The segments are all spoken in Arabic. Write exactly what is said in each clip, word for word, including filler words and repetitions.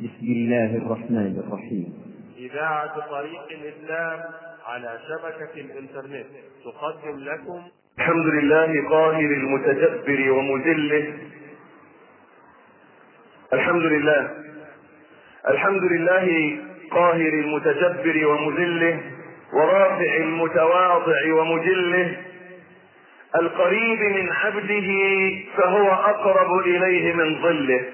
بسم الله الرحمن الرحيم. إذاعة طريق الإسلام على شبكة الإنترنت تقدم لكم الحمد لله قاهر المتجبر ومذله. الحمد لله الحمد لله قاهر المتجبر ومذله، ورافع المتواضع ومجله، القريب من عبده فهو أقرب إليه من ظله،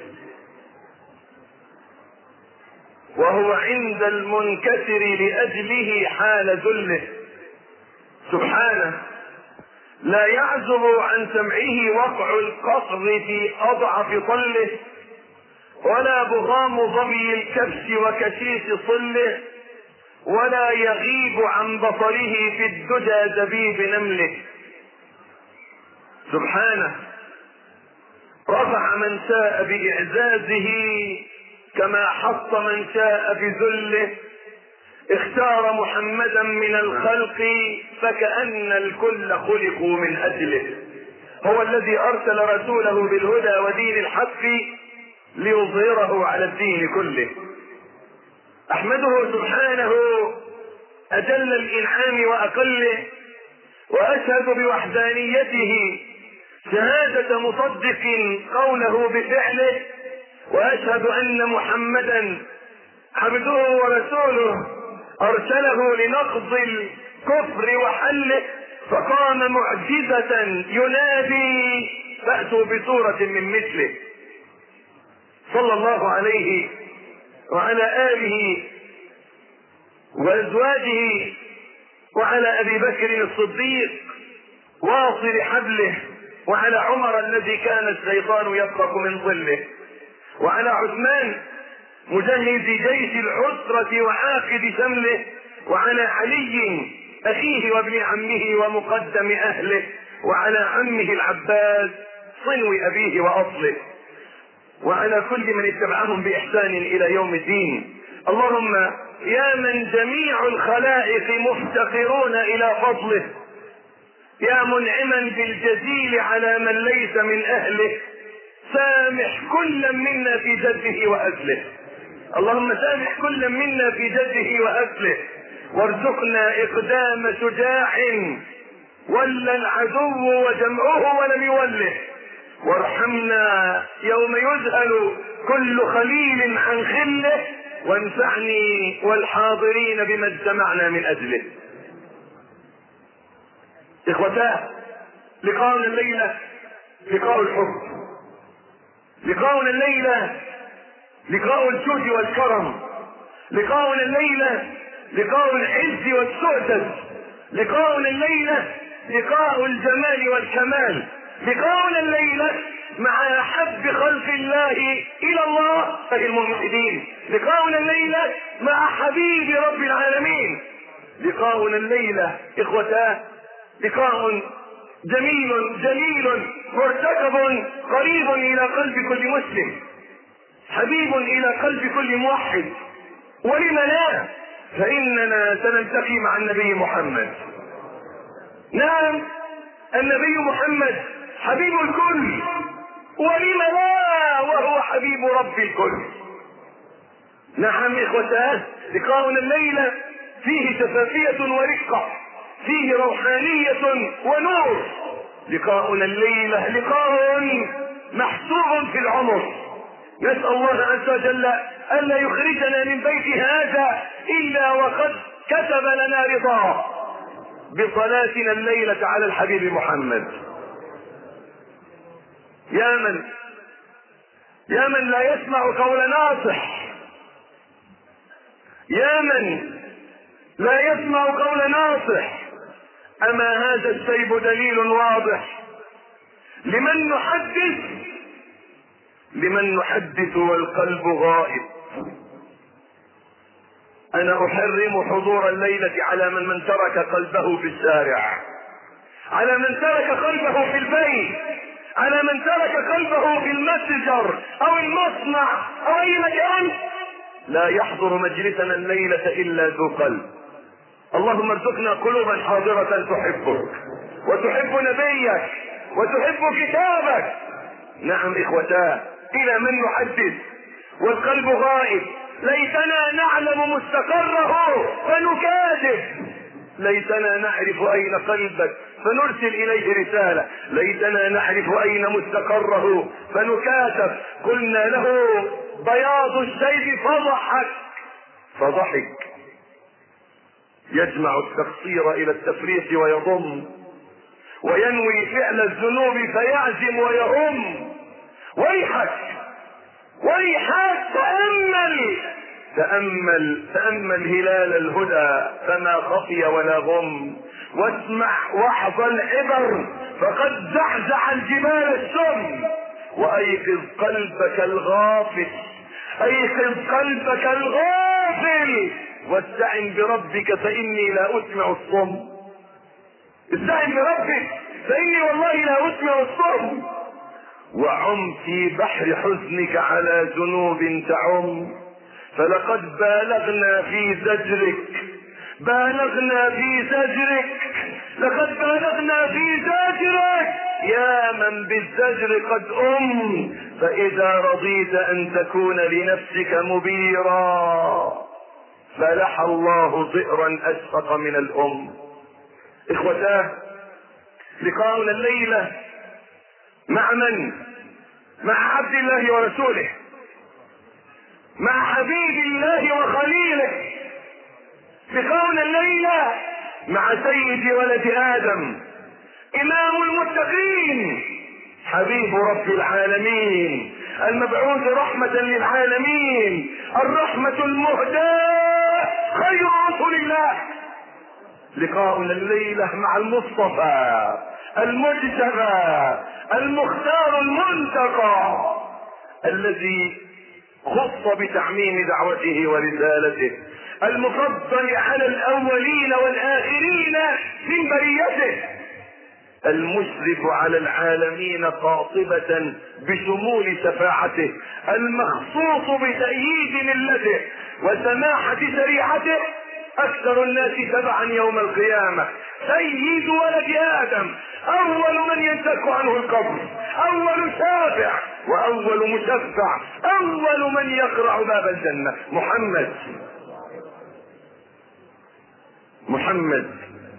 وهو عند المنكسر لأجله حال ذله. سبحانه لا يعزب عن سمعه وقع القصر في أضعف طله، ولا بغام ظبي الكبش وكشيش صله، ولا يغيب عن بصره في الدجى دبيب نمله. سبحانه رفع من شاء بإعزازه كما حط من شاء بذله، اختار محمدا من الخلق فكأن الكل خلقوا من أجله. هو الذي أرسل رسوله بالهدى ودين الحق ليظهره على الدين كله. أحمده سبحانه أجل الإنعام وأقله، وأشهد بوحدانيته شهادة مصدق قوله بفعله، وأشهد أن محمدا عبده ورسوله أرسله لنقض الكفر وحله، فقام معجزة ينادي فأتوا بسورة من مثله. صلى الله عليه وعلى آله وأزواجه وعلى أبي بكر الصديق واصل حبله، وعلى عمر الذي كان الشيطان يبرق من ظله، وعلى عثمان مجهز جيش العسرة وعاقد شمله، وعلى علي أخيه وابن عمه ومقدم أهله، وعلى عمه العباس صنو أبيه وأصله، وعلى كل من اتبعهم بإحسان إلى يوم الدين. اللهم يا من جميع الخلائق مفتقرون إلى فضله، يا منعما بالجزيل على من ليس من أهله، سامح كل منا في جده وأزله. اللهم سامح كل منا في جده وأزله، وارزقنا إقدام شجاع ولى العدو وجمعه ولم يوله، وارحمنا يوم يذهل كل خليل عن خله، وانفعني والحاضرين بما اجتمعنا من أجله. إخوتاه، لقاؤنا الليلة لقاء الحب، لقاؤنا الليلة لقاء الجود والكرم، لقاؤنا الليلة لقاء العز والسؤدد، لقاؤنا الليلة لقاء الجمال والكمال، لقاؤنا الليلة مع أحب خلق الله إلى الله الموحدين، لقاؤنا الليلة مع حبيب رب العالمين. لقاؤنا الليلة إخوتاه لقاء جميل جليل مرتقب قريب إلى قلب كل مسلم، حبيب إلى قلب كل موحد. ولم لا؟ فإننا سنلتقي مع النبي محمد. نعم، النبي محمد حبيب الكل، ولم لا وهو حبيب رب الكل. نعم إخوتاه، لقاؤنا الليلة فيه شفافية ورقة، فيه روحانية ونور. لقاؤنا الليلة لقاء محسوب في العمر. نسأل الله عز وجل ألا يخرجنا من بيت هذا إلا وقد كتب لنا رضاه بصلاتنا الليلة على الحبيب محمد. يا من يا من لا يسمع قول ناصح، يا من لا يسمع قول ناصح، أما هذا السيب دليل واضح لمن نحدث لمن نحدث والقلب غائب. أنا أحرم حضور الليلة على من من ترك قلبه في الشارع، على من ترك قلبه في البيت، على من ترك قلبه في المتجر أو المصنع أو أي مكان. لا يحضر مجلسنا الليلة إلا ذو قلب. اللهم ارزقنا قلوبا حاضرة تحبك وتحب نبيك وتحب كتابك. نعم إخوتاه، إلى من نحدث والقلب غائب. ليتنا نعلم مستقره فنكاتب، ليتنا نعرف اين قلبك فنرسل اليه رسالة، ليتنا نعرف اين مستقره فنكاتب. قلنا له بياض الشيب فضحك فضحك. يجمع التقصير الى التفريط ويضم، وينوي فعل الذنوب فيعزم ويهم. ويحك ويحك تأمل تأمل تأمل هلال الهدى فما خفي ولا غم، واسمع واحظى العبر فقد زعزع الجبال السم. وأيقظ قلبك الغافل أيقظ قلبك الغافل واستعن بربك فإني لا أسمع الصم. استعن بربك فإني والله لا أسمع الصم. وعم في بحر حزنك على ذنوب تعم، فلقد بالغنا في زجرك بالغنا في زجرك لقد بالغنا في زجرك يا من بالزجر قد أم. فإذا رضيت أن تكون لنفسك مبيرا فلح الله ضئرا أشفق من الأم. إخوتاه، لقاؤنا الليلة مع من؟ مع عبد الله ورسوله، مع حبيب الله وخليله. لقاؤنا الليلة مع سيد ولد آدم، إمام المتقين، حبيب رب العالمين، المبعوث رحمة للعالمين، الرحمة المهداة، خير رسول الله. لقاؤنا الليلة مع المصطفى المجتبى المختار المنتقى، الذي خص بتعميم دعوته ورسالته، المفضل على الأولين والآخرين من بريته، المشرف على العالمين قاطبة بشمول شفاعته، المخصوص بتأييد ملته وسماحة شريعته، أكثر الناس تبعا يوم القيامة، سيد ولد آدم، أول من ينفك عنه القبر، أول شافع وأول مشفع، أول من يقرع باب الجنة، محمد محمد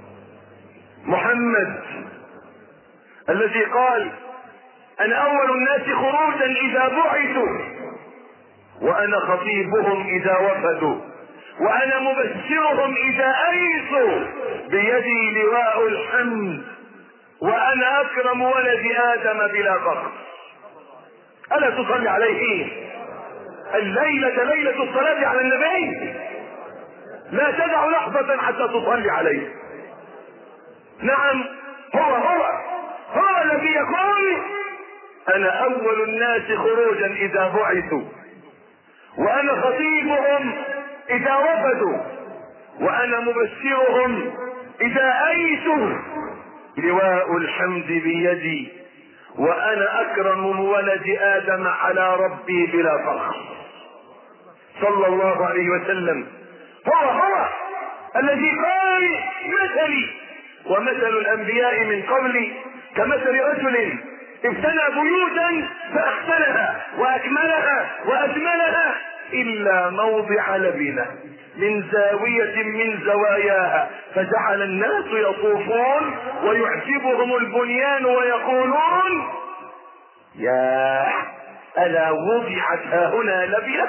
محمد الذي قال: أنا أول الناس خروجا إذا بعثوا، وأنا خطيبهم إذا وفدوا، وأنا مبشرهم إذا أيسوا، بيدي لواء الحمد، وأنا أكرم ولد آدم بلا فخر. ألا تصلي عليه؟ الليلة ليلة الصلاة على النبي، لا تدع لحظة حتى تصلي عليه. نعم، هو هو هو الذي يقول: أنا أول الناس خروجا إذا بعثوا، وأنا خطيبهم إذا وفدوا، وأنا مبشرهم إذا أيسوا، لواء الحمد بيدي، وأنا أكرم ولد آدم على ربي بلا فخر. صلى الله عليه وسلم. هو هو الذي قال: مثلي ومثل الأنبياء من قبلي كمثل رجل ابتنى بيوتا فأحسنها وأكملها وأجملها إلا موضع لبنة من زاوية من زواياها، فجعل الناس يطوفون ويعجبهم البنيان ويقولون: يا ألا وضعت هاهنا لبنة.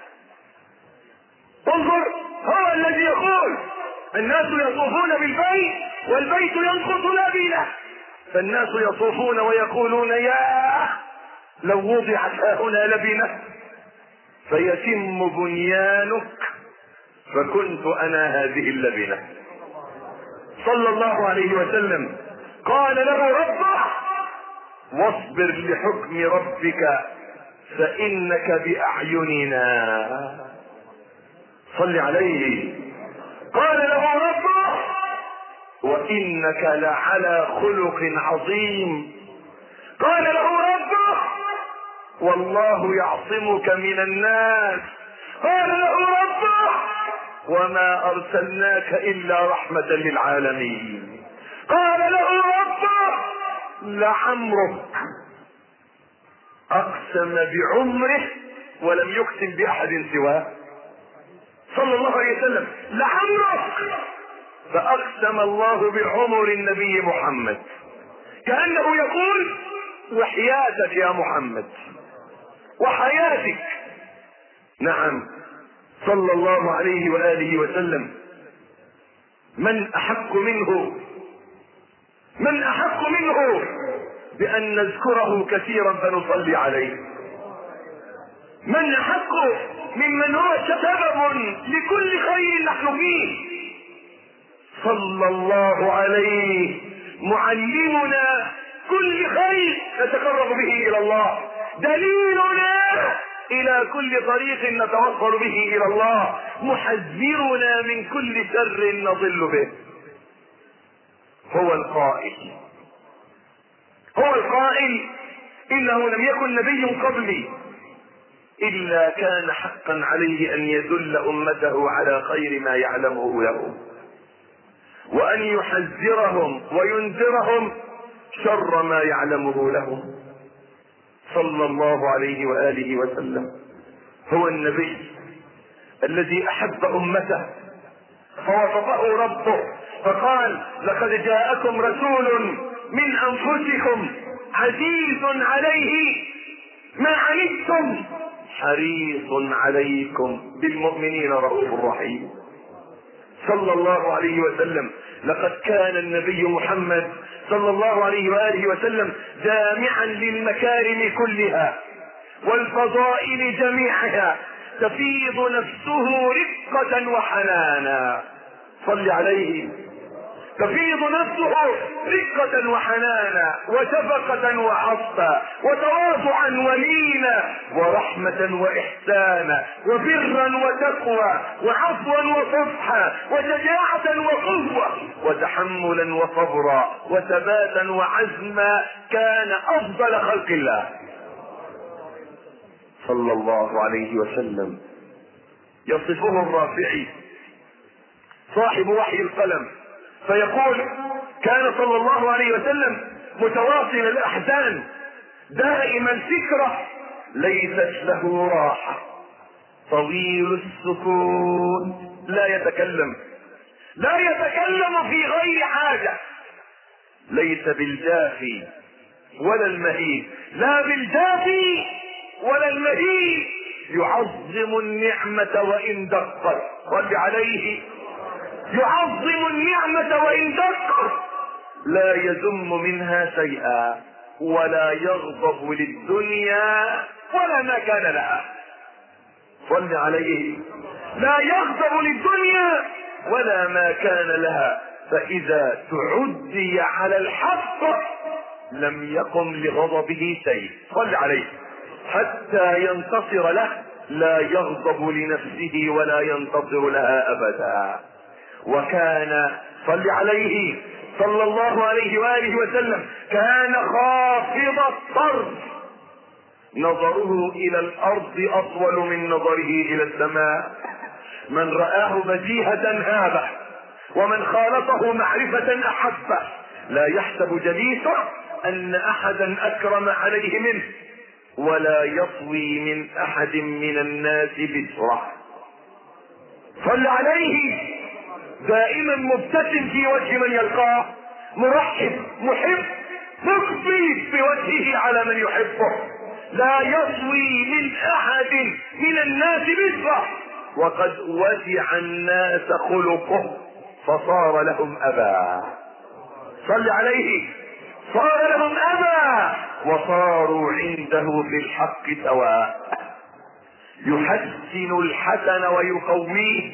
انظر، هو الذي يقول: الناس يطوفون بالبيت والبيت ينقص لبنة، فالناس يطوفون ويقولون: يا لو وضعت هاهنا لبنة فيتم بنيانك فكنت انا هذه اللبنة. صلى الله عليه وسلم. قال له ربه: واصبر لحكم ربك فانك باعيننا. صل عليه. قال له ربه: وانك لعلى خلق عظيم. قال له ربه: والله يعصمك من الناس. قال له ربه: وما ارسلناك الا رحمة للعالمين. قال له ربه: لعمرك. اقسم بعمره ولم يقسم بأحد سواه صلى الله عليه وسلم. لعمرك، فأقسم الله بعمر النبي محمد، كأنه يقول وحياتك يا محمد وحياتك. نعم صلى الله عليه وآله وسلم. من أحق منه من أحق منه بأن نذكره كثيرا فنصلي عليه؟ من أحق ممن هو سبب لكل خير نحن فيه؟ صلى الله عليه، معلمنا كل خير نتقرب به إلى الله، دليلنا إلى كل طريق نتوصل به إلى الله، محذرنا من كل شر نضل به. هو القائل هو القائل إنه لم يكن نبي قبلي إلا كان حقا عليه أن يدل أمته على خير ما يعلمه له، وأن يحذرهم وينذرهم شر ما يعلمه لهم. صلى الله عليه وآله وسلم. هو النبي الذي أحب أمته فوصفه ربه فقال: لقد جاءكم رسول من أنفسكم عزيز عليه ما عنتم حريص عليكم بالمؤمنين رؤوف رحيم. صلى الله عليه وسلم. لقد كان النبي محمد صلى الله عليه وآله وسلم جامعا للمكارم كلها والفضائل جميعها، تفيض نفسه رقة وحنانا. صل عليه. تفيض نفسه رقة وحنانا وشفقة وعطفا وتواضعا ولينا ورحمة وإحسانا وبرا وتقوى وعفوا وصفحا وشجاعة وقوة وتحملا وصبرا وثباتا وعزما. كان أفضل خلق الله صلى الله عليه وسلم. يصفه الرافعي صاحب وحي القلم فيقول: كان صلى الله عليه وسلم متواصل الأحزان دائم الفكرة ليست له راحة، طويل السكون، لا يتكلم لا يتكلم في غير حاجة، ليس بالجافي ولا المهين، لا بالجافي ولا المهين، يعظم النعمة وإن دقت. صل عليه. يعظم النعمة وإن دقت، لا يذم منها شيئا ولا يغضب للدنيا ولا ما كان لها. صل عليه. لا يغضب للدنيا ولا ما كان لها، فإذا تعدي على الحق لم يقم لغضبه شيء. صل عليه. حتى ينتصر له لا يغضب لنفسه ولا ينتصر لها أبدا. وكان صل عليه صلى الله عليه وآله وسلم كان خافض الطرف، نظره إلى الأرض أطول من نظره إلى السماء. من رآه بديهة هابه، ومن خالطه معرفة أحبه. لا يحسب جليسه أن أحدا أكرم عليه منه، ولا يطوي من أحد من الناس بسرعة. صل عليه. دائما مبتسم في وجه من يلقاه، مرحب محب مقبل بوجهه على من يحبه، لا يطوي من أحد من الناس بسرعة. وقد وسع الناس خلقه فصار لهم أبا. صل عليه. صار لهم أبا وصاروا عنده في الحق سواء. يحسن الحسن ويقويه،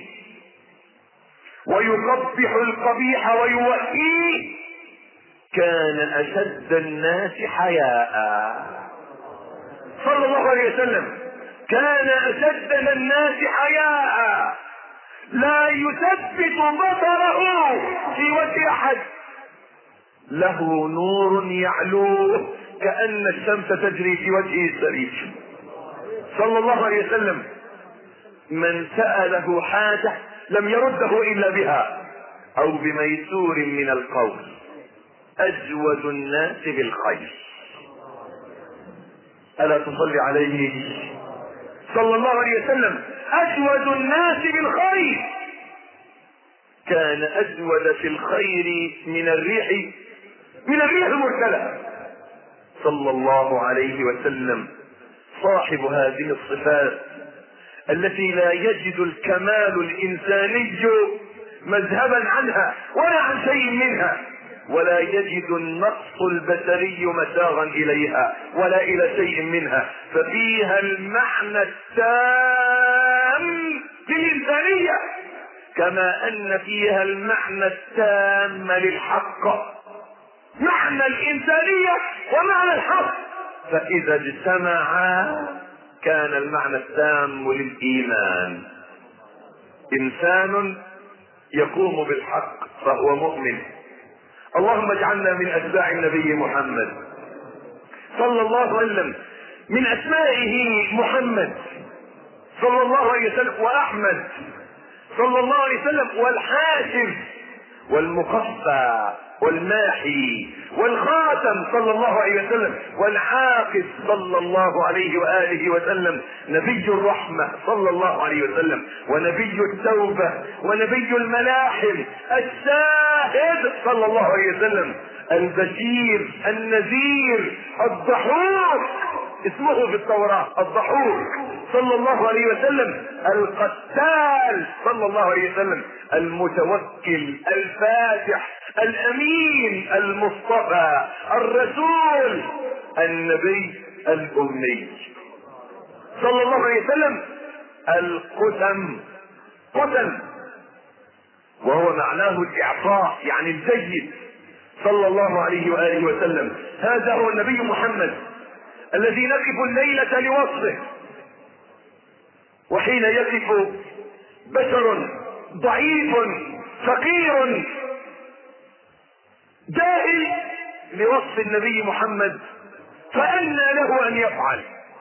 ويقبح القبيح ويوحيه. كان أشد الناس حياء صلى الله عليه وسلم. كان أشد الناس حياء، لا يثبت بصره في وجه أحد، له نور يعلوه كأن الشمس تجري في وجهه الشريف صلى الله عليه وسلم. من سأله حاجة لم يرده إلا بها أو بميسور من القول. أجود الناس بالخير. ألا تصلي عليه صلى الله عليه وسلم أجود الناس بالخير، كان أجود في الخير من الريح من الريح المرسلة صلى الله عليه وسلم، صاحب هذه الصفات التي لا يجد الكمال الإنساني مذهبا عنها ولا عن شيء منها، ولا يجد النقص البشري مساغا إليها ولا إلى شيء منها، ففيها المعنى التام للإنسانية كما أن فيها المعنى التام للحق، معنى الإنسانية ومعنى الحق، فإذا اجتمعا كان المعنى التام للإيمان. إنسان يقوم بالحق فهو مؤمن. اللهم اجعلنا من أتباع النبي محمد صلى الله عليه وسلم. من أسمائه محمد صلى الله عليه وسلم وأحمد صلى الله عليه وسلم والحاشر والمقفى والماحي والخاتم صلى الله عليه وسلم والعاقب صلى الله عليه وآله وسلم، نبي الرحمة صلى الله عليه وسلم ونبي التوبة ونبي الملاحم، الشاهد صلى الله عليه وسلم، البشير النذير الضحوك، اسمه في التوراة الضحوك صلى الله عليه وسلم، القتال صلى الله عليه وسلم، المتوكل الفاتح الامين المصطفى الرسول النبي الامي صلى الله عليه وسلم، القسم قسم وهو معناه الاعطاء يعني الجيد صلى الله عليه واله وسلم. هذا هو النبي محمد الذي نقف الليلة لوصفه، وحين يقف بشر ضعيف فقير جاهل لوصف النبي محمد فأنى له أن يفعل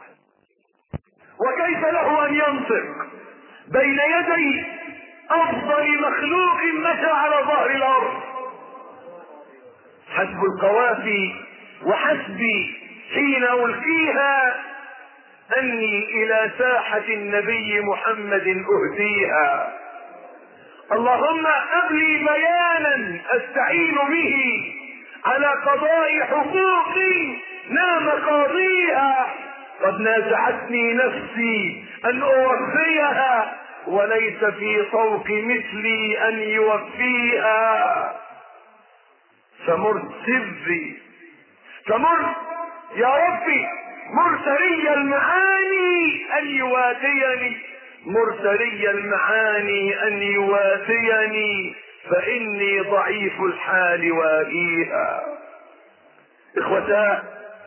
وكيف له أن ينطق بين يدي أفضل مخلوق مشى على ظهر الأرض؟ حسب القوافي وحسبي حين ألقيها أني إلى ساحة النبي محمد أهديها. اللهم أبلي بيانا أستعين به على قضاء حقوق نام قاضيها، قد نازعتني نفسي أن أوفيها وليس في طوق مثلي أن يوفيها. فمر سري فمر يا ربي مرسلي المعاني أن يواتيني مرسلي المعاني أن يواتيني فإني ضعيف الحال واجيها. إخوتاه،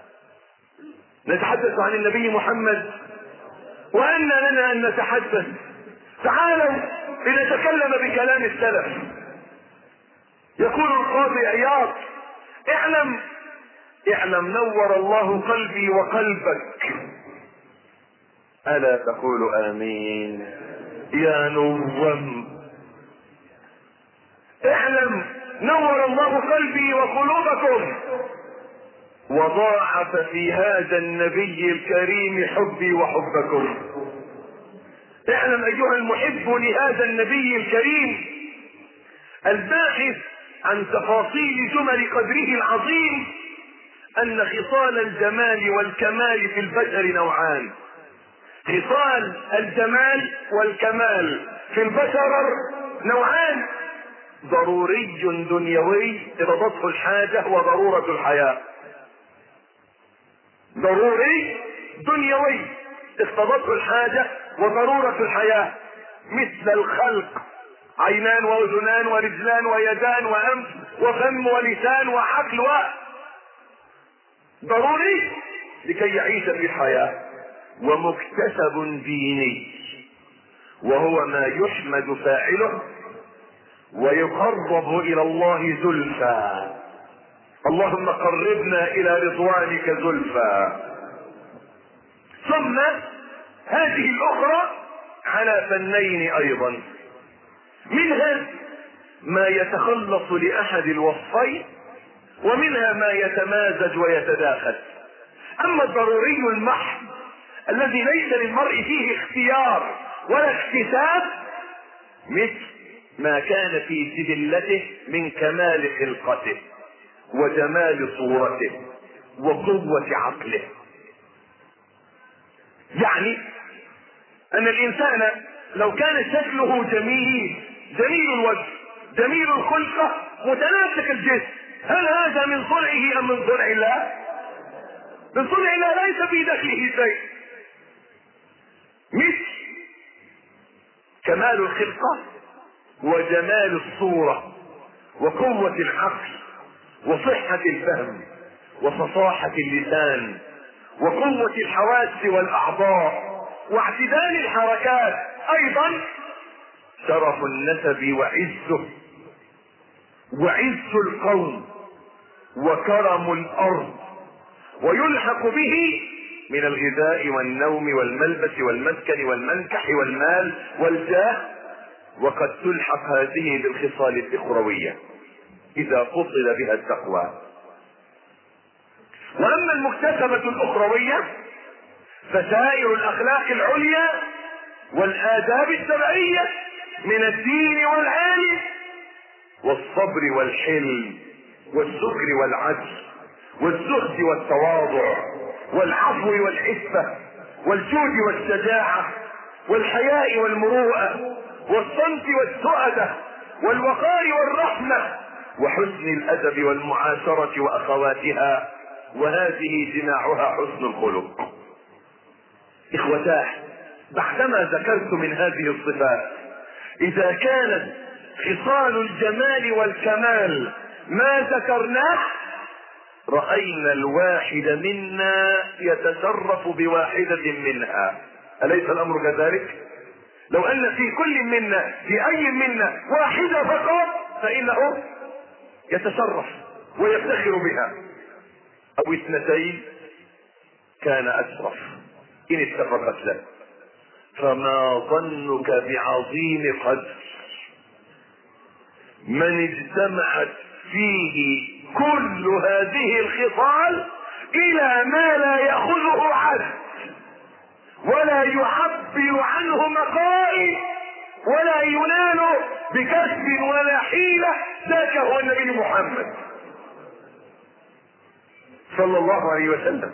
نتحدث عن النبي محمد وأن لنا أن نتحدث. تعالوا لنتكلم بكلام السلف. يقول القاضي عياض: اعلم اعلم نور الله قلبي وقلبك. ألا تقول آمين يا نوم؟ اعلم نور الله قلبي وقلوبكم وضاعف في هذا النبي الكريم حبي وحبكم. اعلم ايها المحب لهذا النبي الكريم الباحث عن تفاصيل جمل قدره العظيم ان خصال الجمال والكمال في البشر نوعان. خصال الجمال والكمال في البشر نوعان: ضروري دنيوي اقتضته الحاجة وضرورة الحياة. ضروري دنيوي اقتضته الحاجة وضرورة الحياة، مثل الخلق: عينان واذنان ورجلان ويدان وانف وفم ولسان وعقل. و ضروري لكي يعيش في الحياة. ومكتسب ديني وهو ما يحمد فاعله ويقرب الى الله زلفى. اللهم قربنا الى رضوانك زلفى. ثم هذه الاخرى على فنين ايضا، منها ما يتخلص لاحد الوصفين ومنها ما يتمازج ويتداخل. اما الضروري المحض الذي ليس للمرء فيه اختيار ولا اكتساب، مثل ما كان في جبلته من كمال خلقته وجمال صورته وقوة عقله. يعني ان الانسان لو كان شكله جميل، جميل الوجه، جميل الخلقة، متناسق الجسم، هل هذا من صنعه ام من صنع الله؟ من صنع الله، ليس في داخله شيء. مثل كمال الخلقة وجمال الصورة وقوة العقل وصحة الفهم وفصاحة اللسان وقوة الحواس والأعضاء واعتدال الحركات، أيضا شرف النسب وعزه وعز القوم وكرم الأرض، ويلحق به من الغذاء والنوم والملبس والمسكن والمنكح والمال والجاه، وقد تلحق هذه بالخصال الأخروية إذا قصد بها التقوى. وأما المكتسبة الأخروية فسائر الأخلاق العليا والآداب الشرعية من الدين والعالم والصبر والحلم والشكر والعدل والزهد والتواضع والعفو والعفة والجود والشجاعة والحياء والمروءة والصمت والسؤدة والوقار والرحمة وحسن الأدب والمعاشرة وأخواتها، وهذه جماعها حسن الخلق. إخوتاه، بعدما ذكرت من هذه الصفات، إذا كانت خصال الجمال والكمال ما ذكرناه، رأينا الواحد منا يتشرف بواحدة منها، أليس الأمر كذلك؟ لو أن في كل منا، في أي منا واحدة فقط، فإنه يتشرف ويفتخر بها، أو اثنتين كان أشرف إن اتفقت له. فما ظنك بعظيم قدر من اجتمعت فيه كل هذه الخصال إلى ما لا يأخذه عد ولا يعبر عنه مقال ولا ينال بكسب ولا حيلة، ذاك هو النبي محمد صلى الله عليه وسلم.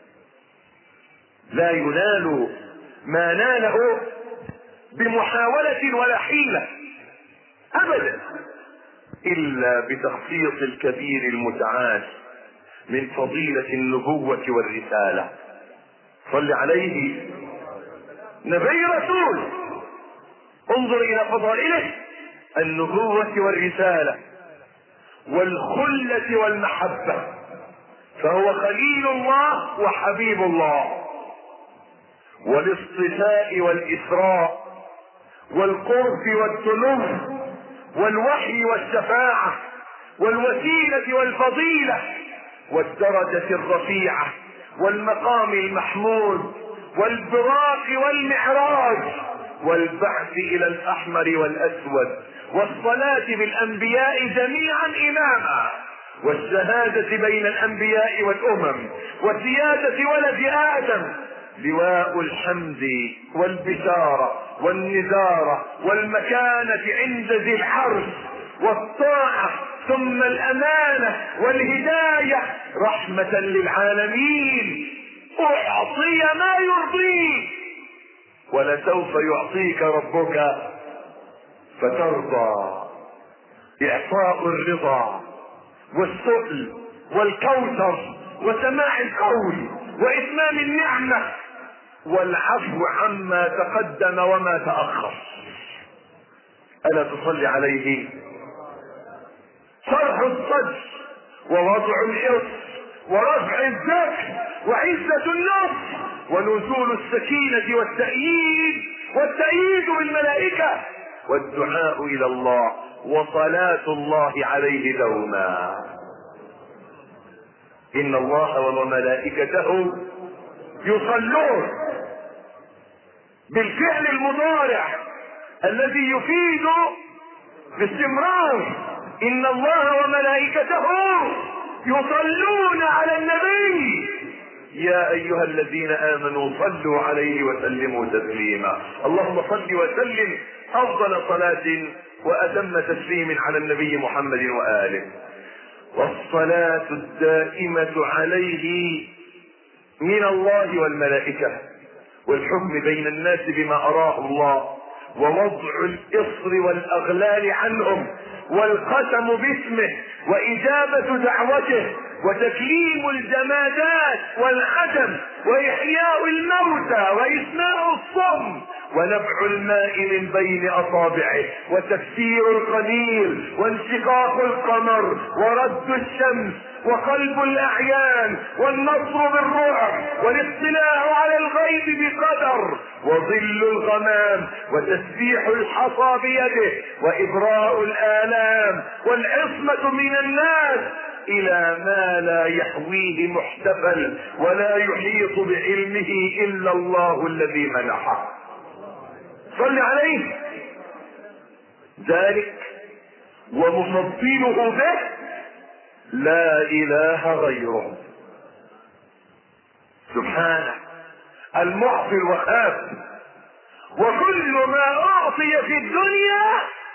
لا ينال ما ناله بمحاولة ولا حيلة أبدا، إلا بتخصيص الكبير المتعال من فضيلة النبوة والرسالة. صل عليه، نبي رسول، انظر إلى فضائله: النبوة والرسالة والخلة والمحبة، فهو خليل الله وحبيب الله، والاصطفاء والإسراء والقرب والتلف والوحي والشفاعة والوسيلة والفضيلة والدرجة الرفيعة والمقام المحمود والبراق والمعراج والبعث إلى الأحمر والأسود والصلاة بالأنبياء جميعا إماما والشهادة بين الأنبياء والأمم وسيادة ولد آدم، لواء الحمد والبشارة والنذارة والمكانة عند ذي الحرش والطاعة ثم الأمانة والهداية رحمة للعالمين. أعطي ما يرضيك ولسوف يعطيك ربك فترضى. إعطاء الرضا والسؤل والكوثر وسماع القول وإتمام النعمة والعفو عما تقدم وما تأخر. ألا تصلي عليه؟ شرح الصدر ووضع الإرث ورفع الذكر وعزة النفس ونزول السكينة والتأييد والتأييد بالملائكة والدعاء إلى الله وصلاة الله عليه دوما. إن الله وملائكته يصلون بالفعل المضارع الذي يفيد باستمرار. إن الله وملائكته يصلون على النبي يا ايها الذين امنوا صلوا عليه وسلموا تسليما. اللهم صل وسلم افضل صلاة واتم تسليم على النبي محمد واله. والصلاة الدائمة عليه من الله والملائكة، والحكم بين الناس بما أراه الله، ووضع الإصر والأغلال عنهم، والقسم باسمه، وإجابة دعوته، وتكليم الجمادات والعدم، وإحياء الموتى، وإسماع الصم، ونبع الماء من بين أصابعه، وتكسير القدير، وانشقاق القمر، ورد الشمس، وقلب الأعيان، والنصر بالرعب، والاطلاع على الغيب بقدر، وظل الغمام، وتسبيح الحصى بيده، وإبراء الآلام، والعصمة من الناس إلى ما لا يحويه محتفل ولا يحيط بعلمه إلا الله الذي منحه. صل عليه. ذلك ومفضله به لا إله غيره سبحانه المعطي الوهاب. وكل ما أعطي في الدنيا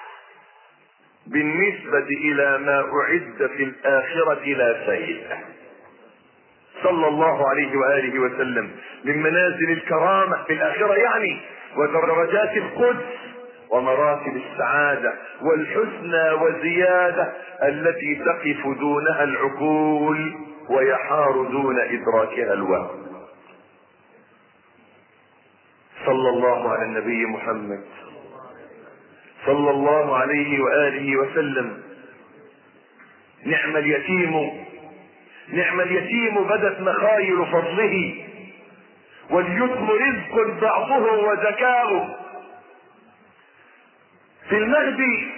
بالنسبة إلى ما أعد في الآخرة لا شيء. صلى الله عليه وآله وسلم من منازل الكرامة في الآخرة يعني، ودرجات القدس، ومراتب السعادة والحسنى وزيادة التي تقف دونها العقول ويحار دون إدراكها الوهم. صلى الله على النبي محمد صلى الله عليه وآله وسلم. نعم اليتيم نعم اليتيم بدت مخايل فضله، واليتم رزق بعضه وزكاؤه. في المهدي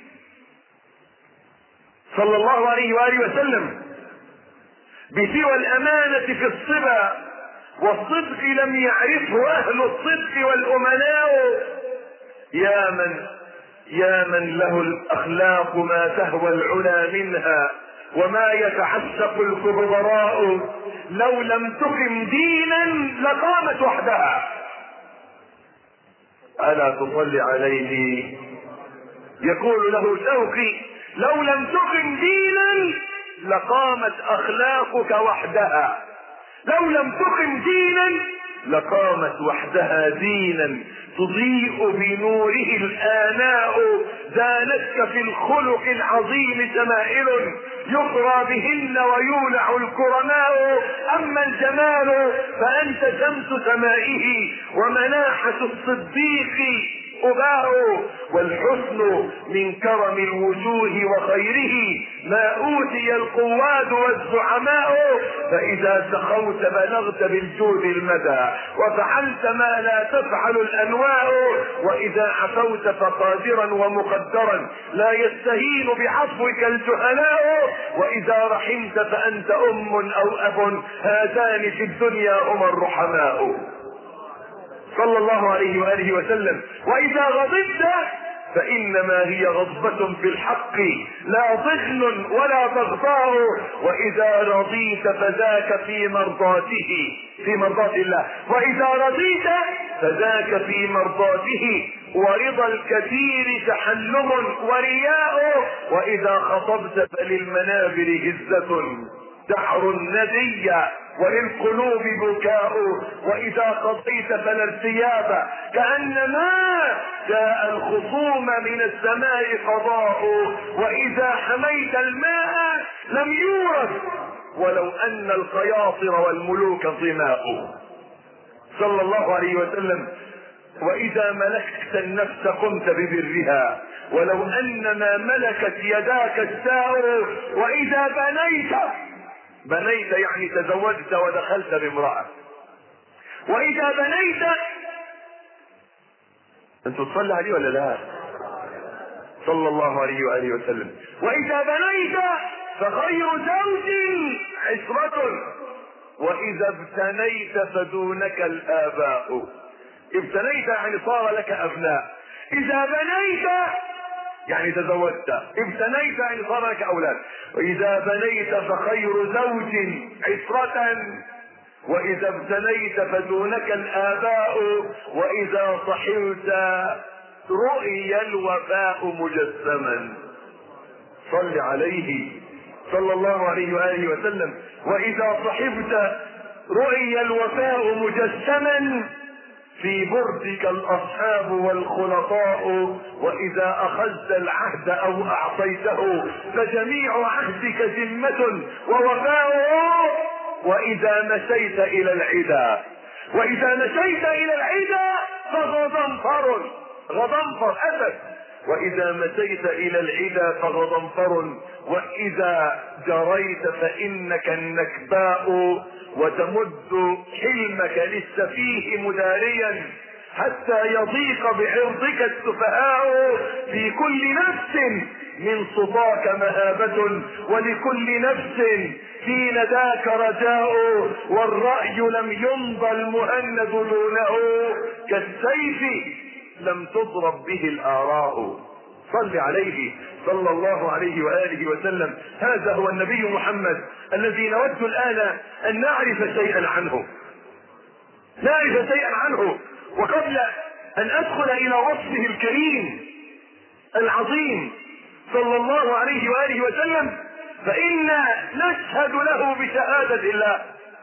صلى الله عليه وآله وسلم بسوى الأمانة في الصبا والصدق لم يعرفه أهل الصدق والأمناء. يا من يا من له الأخلاق ما تهوى العلا منها، وما يتعشق الكبراء. لو لم تقم دينا لقامت وحدها. ألا تصلي عليه؟ يقول له شوقي: لو لم تقم دينا لقامت أخلاقك وحدها. لو لم تقم دينا لقامت وحدها دينا تضيء بنوره الآناء. زانتك في الخلق العظيم شمائل يقرى بهن ويولع الكرماء. أما الجمال فأنت شمس سمائه ومناحة الصديق أباء. والحسن من كرم الوجوه وخيره ما أوتي القواد والزعماء. فإذا سخوت بلغت بالجود المدى، وفعلت ما لا تفعل الأنواء. وإذا عفوت فقادرا ومقدرا لا يستهين بعفوك الجهلاء. وإذا رحمت فأنت أم أو أب، هذان في الدنيا هما الرحماء. صلى الله عليه وآله وسلم. وإذا غضبت فإنما هي غضبة في الحق لا ضغن ولا بغضاء. وإذا رضيت فذاك في مرضاته في مرضاة الله. وإذا رضيت فذاك في مرضاته. ورضا الكثير تحلم ورياء. وإذا خطبت فللمنابر هزة دحر ندي وللقلوب بكاء. وإذا قضيت فلا ارتياب كأنما جاء الخصوم من السماء قضاء. وإذا حميت الماء لم يورث ولو أن القياصر والملوك ظماء. صلى الله عليه وسلم. وإذا ملكت النفس قمت ببرها ولو أن ما ملكت يداك الساء. وإذا بنيت بنيت يعني تزوجت ودخلت بامرأة. وإذا بنيت، أنتوا تصلي عليه ولا لا؟ صلى الله عليه وآله وسلم. وإذا بنيت فخير زوج عشرة، وإذا ابتنيت فدونك الآباء. ابتنيت يعني صار لك أبناء. إذا بنيت يعني تزوجت. ابتنيت يعني صار لك أولاد. وإذا بنيت فخير زوج عشرة، واذا ابتليت فدونك الاباء، واذا صحبت رؤي الوفاء مجسما. صل عليه صلى الله عليه وآله وسلم. واذا صحبت رؤي الوفاء مجسما في بردك الاصحاب والخلطاء، واذا اخذت العهد او اعطيته فجميع عهدك ذمة ووفاء. واذا مشيت الى العدا واذا مشيت الى العدا فغضنفر، غضنفر اسد. واذا مشيت الى العدا فغضنفر، واذا جريت فانك النكباء، وتمد حلمك للسفيه مداريا حتى يضيق بعرضك السفهاء. في كل نفس من صفاك مهابة، ولكل نفس في نداك رجاء، والرأي لم يمضى المهند دونه، كالسيف لم تضرب به الآراء. صل عليه صلى الله عليه وآله وسلم. هذا هو النبي محمد الذي نود الآن أن نعرف شيئا عنه، نعرف شيئا عنه. وقبل أن أدخل إلى وصفه الكريم العظيم صلى الله عليه وآله وسلم، فإنا نشهد له بشهادة الله.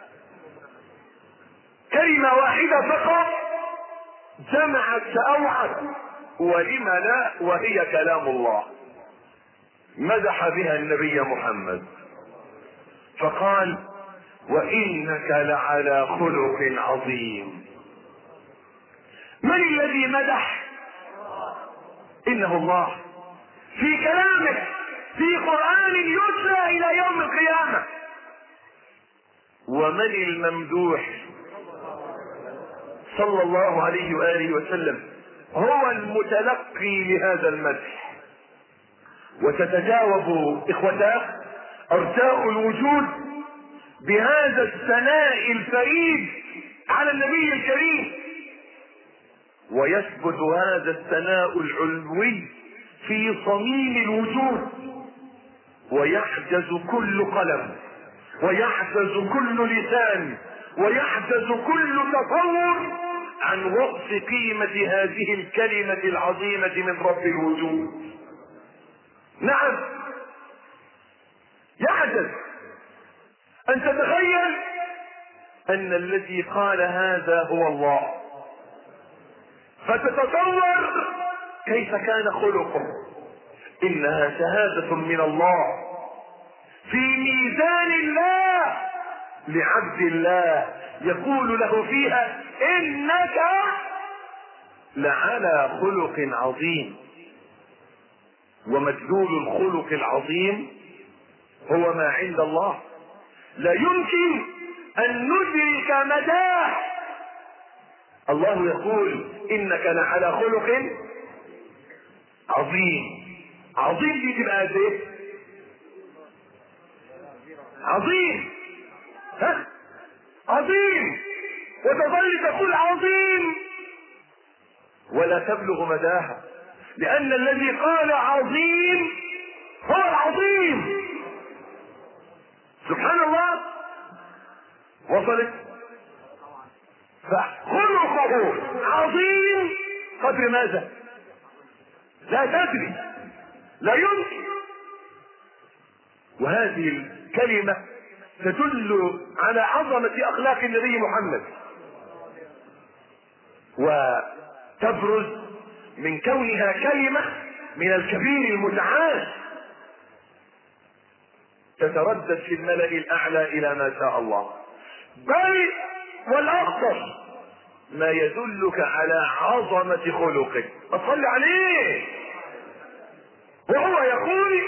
كلمة واحدة فقط جمعت فأوعت، ولم لا، وهي كلام الله. مدح بها النبي محمد فقال: وإنك لعلى خلق عظيم. من الذي مدح؟ إنه الله، في كلامه، في قرآن يتلى إلى يوم القيامة. ومن الممدوح؟ صلى الله عليه وآله وسلم، هو المتلقي لهذا المدح. وتتجاوب إخوتاه أرجاء الوجود بهذا الثناء الفريد على النبي الكريم، ويثبت هذا الثناء العلوي في صميم الوجود، ويحجز كل قلم، ويحجز كل لسان، ويحجز كل تصور عن وصف قيمة هذه الكلمة العظيمة من رب الوجود. نعم، يحجز أن تتخيل أن الذي قال هذا هو الله، فتتصور كيف كان خلقه. إنها شهادة من الله في ميزان الله لعبد الله، يقول له فيها: إنك لعلى خلق عظيم. ومدلول الخلق العظيم هو ما عند الله. لا يمكن أن ندرك مداه. الله يقول: إنك لعلى خلق عظيم. عظيم دي تبقى قد ايه؟ عظيم، ها؟ عظيم، وتظل تقول عظيم ولا تبلغ مداها، لأن الذي قال عظيم هو العظيم. سبحان الله. وصلت؟ فخلقه عظيم قدر ماذا؟ لا تدري، لا يمكن. وهذه الكلمة تدل على عظمة أخلاق النبي محمد، وتبرز من كونها كلمة من الكبير المتعال تتردد في الملأ الأعلى إلى ما شاء الله. بل والأخطر ما يدلك على عظمة خلقه. أصلي عليه وهو يقول: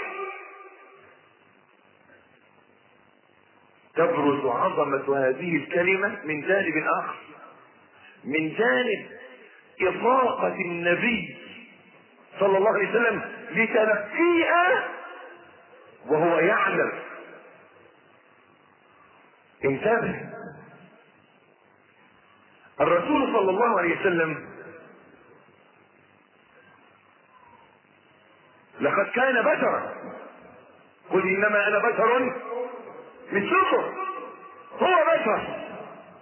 تبرز عظمة هذه الكلمة من جانب آخر، من جانب إطاقة النبي صلى الله عليه وسلم لتلقيها وهو يعلم. انتبه، الرسول صلى الله عليه وسلم لقد كان بشرا. قل إنما أنا بشر مثلكم. هو بشر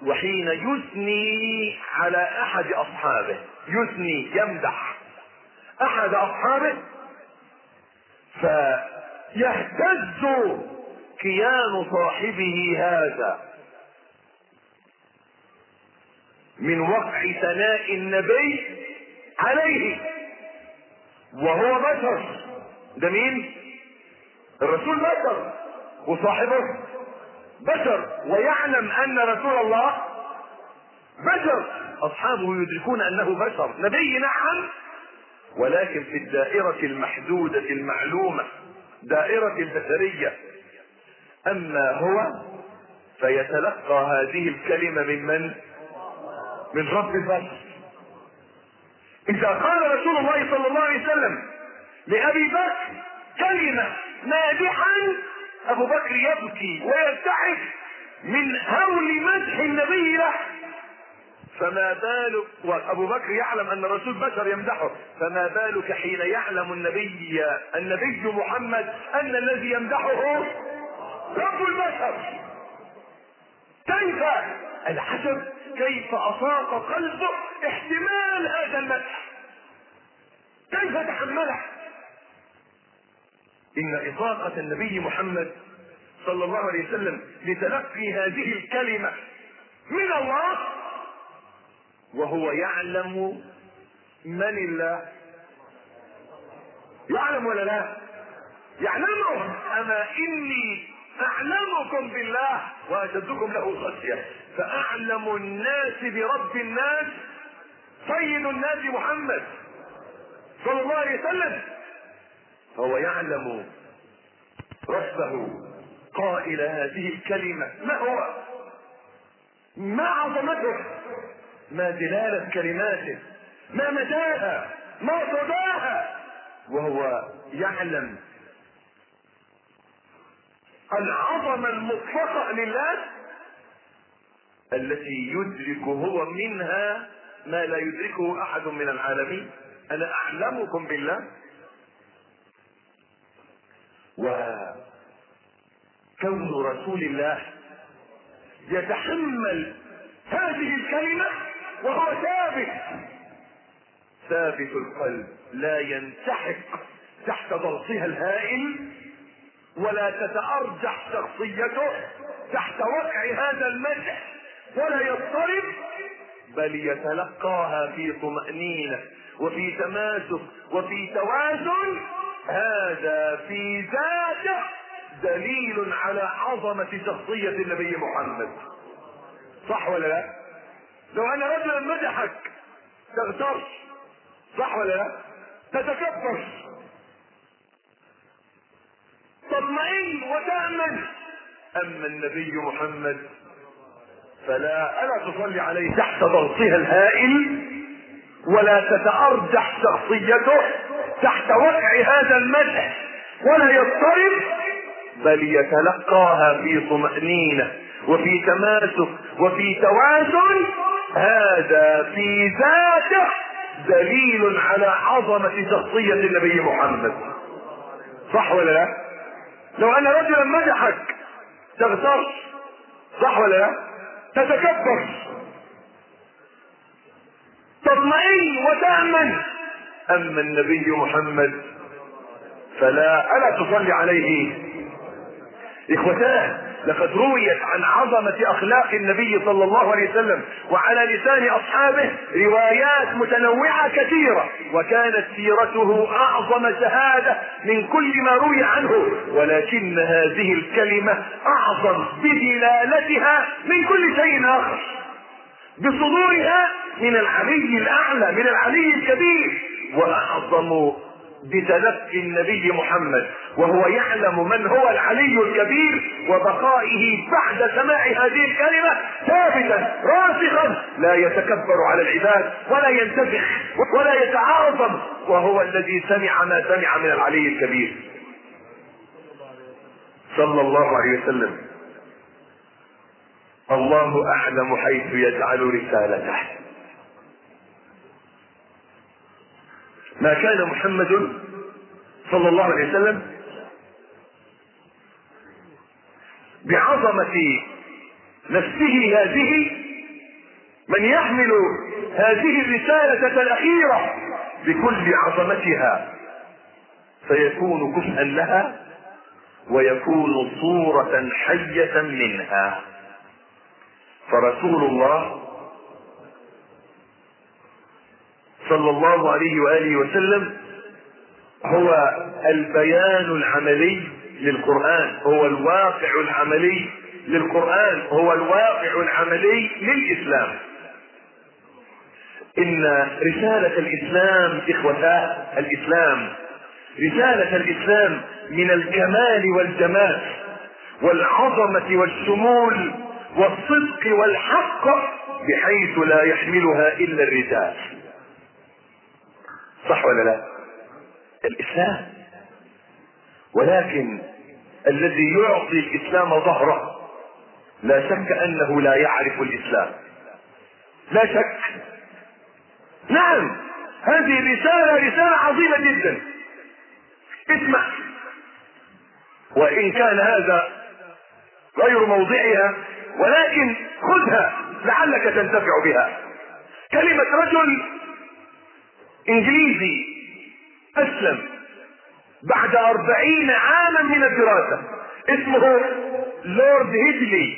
وحين يثني على احد اصحابه، يثني يمدح احد اصحابه، فيهتز كيان صاحبه هذا من وقع ثناء النبي عليه وهو بشر. ده مين؟ الرسول بشر وصاحبه بشر، ويعلم ان رسول الله بشر. اصحابه يدركون انه بشر، نبي نعم، ولكن في الدائرة المحدودة المعلومة، دائرة البشرية. اما هو فيتلقى هذه الكلمة من من؟ من رب البشر. اذا قال رسول الله صلى الله عليه وسلم لابي بكر كلمة مادحا، ابو بكر يبكي ويرتعش من هول مدح النبي له، فما بالك وابو بكر يعلم ان الرسول بشر يمدحه، فما بالك حين يعلم النبي النبي محمد ان الذي يمدحه رب البشر. كيف العجب، كيف اصاق قلبه احتمال هذا المدح، كيف تحمله. ان اطاقة النبي محمد صلى الله عليه وسلم لتلقي هذه الكلمة من الله وهو يعلم من الله، يعلم ولا لا؟ يعلمه. اما اني اعلمكم بالله واشدكم له خشية، فاعلم الناس برب الناس سيد الناس محمد صلى الله عليه وسلم، فهو يعلم ربه قائل هذه الكلمة ما هو، ما عظمته، ما دلالة كلماته، ما مداها، ما صداها، وهو يعلم العظمة المطلقة لله التي يدرك هو منها ما لا يدركه احد من العالمين. انا اعلمكم بالله. وكون رسول الله يتحمل هذه الكلمة وهو ثابت ثابت القلب، لا ينسحق تحت ضغطها الهائل، ولا تتأرجح شخصيته تحت وقع هذا المدح، ولا يضطرب، بل يتلقاها في طمأنينة وفي تماسك وفي توازن. هذا في ذاته دليل على عظمة شخصية النبي محمد، صح ولا لا؟ لو ان رجلا مدحك تغترش، صح ولا لا؟ تتكبر، تطمئن وتأمن. اما النبي محمد فلا، الا تصلي عليه تحت ضغطها الهائل، ولا تتأرجح شخصيته تحت وقع هذا المدح، ولا يضطرب، بل يتلقاها في طمأنينة وفي تماسك وفي توازن. هذا في ذاته دليل على عظمة شخصية النبي محمد، صح ولا لا؟ لو ان رجلا مدحك تغترش، صح ولا لا؟ تتكبر، تطمئن وتأمن. اما النبي محمد فلا، الا تصلي عليه. اخوتاه، لقد رويت عن عظمة اخلاق النبي صلى الله عليه وسلم وعلى لسان اصحابه روايات متنوعة كثيرة، وكانت سيرته اعظم شهادة من كل ما روي عنه، ولكن هذه الكلمة اعظم بدلالتها من كل شيء اخر، بصدورها من العلي الاعلى، من العلي الكبير، واعظم بتلقي النبي محمد وهو يعلم من هو العلي الكبير، وبقائه بعد سماع هذه الكلمة ثابتا راسخا لا يتكبر على العباد ولا ينتفخ ولا يتعاظم، وهو الذي سمع ما سمع من العلي الكبير صلى الله عليه وسلم. الله اعلم حيث يجعل رسالته. ما كان محمد صلى الله عليه وسلم بعظمة نفسه هذه من يحمل هذه الرسالة الأخيرة بكل عظمتها فيكون كفءا لها ويكون صورة حية منها. فرسول الله صلى الله عليه وآله وسلم هو البيان العملي للقرآن، هو الواقع العملي للقرآن، هو الواقع العملي للإسلام. إن رسالة الإسلام إخوتاه الإسلام رسالة الإسلام من الكمال والجمال والعظمة والشمول والصدق والحق بحيث لا يحملها إلا الرجال. صح ولا لا؟ الإسلام. ولكن الذي يعطي الإسلام ظهره لا شك أنه لا يعرف الإسلام، لا شك. نعم، هذه الرسالة رسالة عظيمة جدا. اسمع، وإن كان هذا غير موضعها ولكن خذها لعلك تنتفع بها. كلمة رجل انجليزي اسلم بعد اربعين عاما من الدراسة، اسمه لورد هيدلي،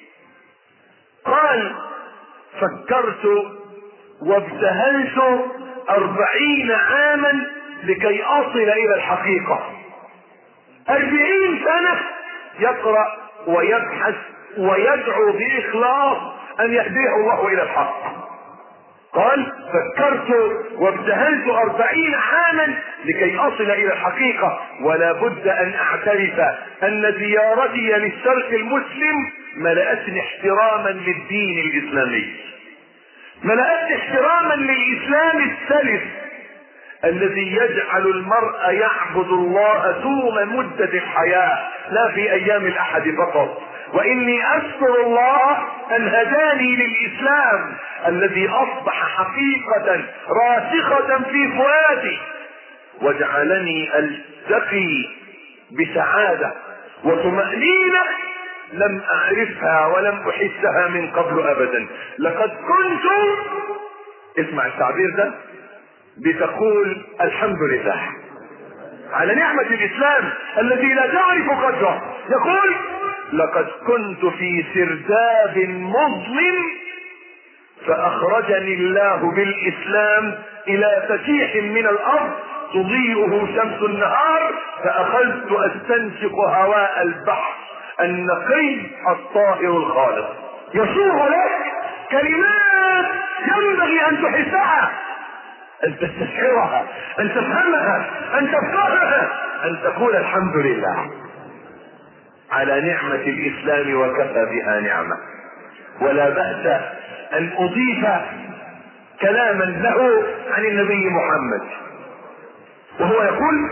قال: فكرت وابتهلت اربعين عاما لكي اصل الى الحقيقة. اربعين سنة يقرأ ويبحث ويدعو بإخلاص ان يهديه الله الى الحق. قال: فكرت وابتهلت أربعين عاما لكي أصل إلى الحقيقة، ولا بد أن أعترف أن زيارتي للشرق المسلم ملأتني احتراما للدين الإسلامي، ملأتني احتراما للإسلام السلف الذي يجعل المرء يعبد الله طول مدة الحياة لا في أيام الأحد فقط. وإني أشكر الله أن هداني للإسلام الذي أصبح حقيقة راسخة في فؤادي وجعلني ألتقي بسعادة وطمأنينة لم أعرفها ولم أحسها من قبل أبدا. لقد كنت، اسمع التعبير ده، بتقول الحمد لله على نعمة الإسلام الذي لا تعرف قدره. يقول: لقد كنت في سرداب مظلم فأخرجني الله بالإسلام إلى فتيح من الأرض تضيئه شمس النهار، فأخذت أستنشق هواء البحر النقي الطاهر الخالص. يصوغ لك كلمات ينبغي أن تحسها، أن تستشعرها، أن تفهمها، أن تفقهها، أن تقول الحمد لله على نعمة الإسلام وكفى بها نعمة. ولا بأس أن أضيف كلاما له عن النبي محمد، وهو يقول،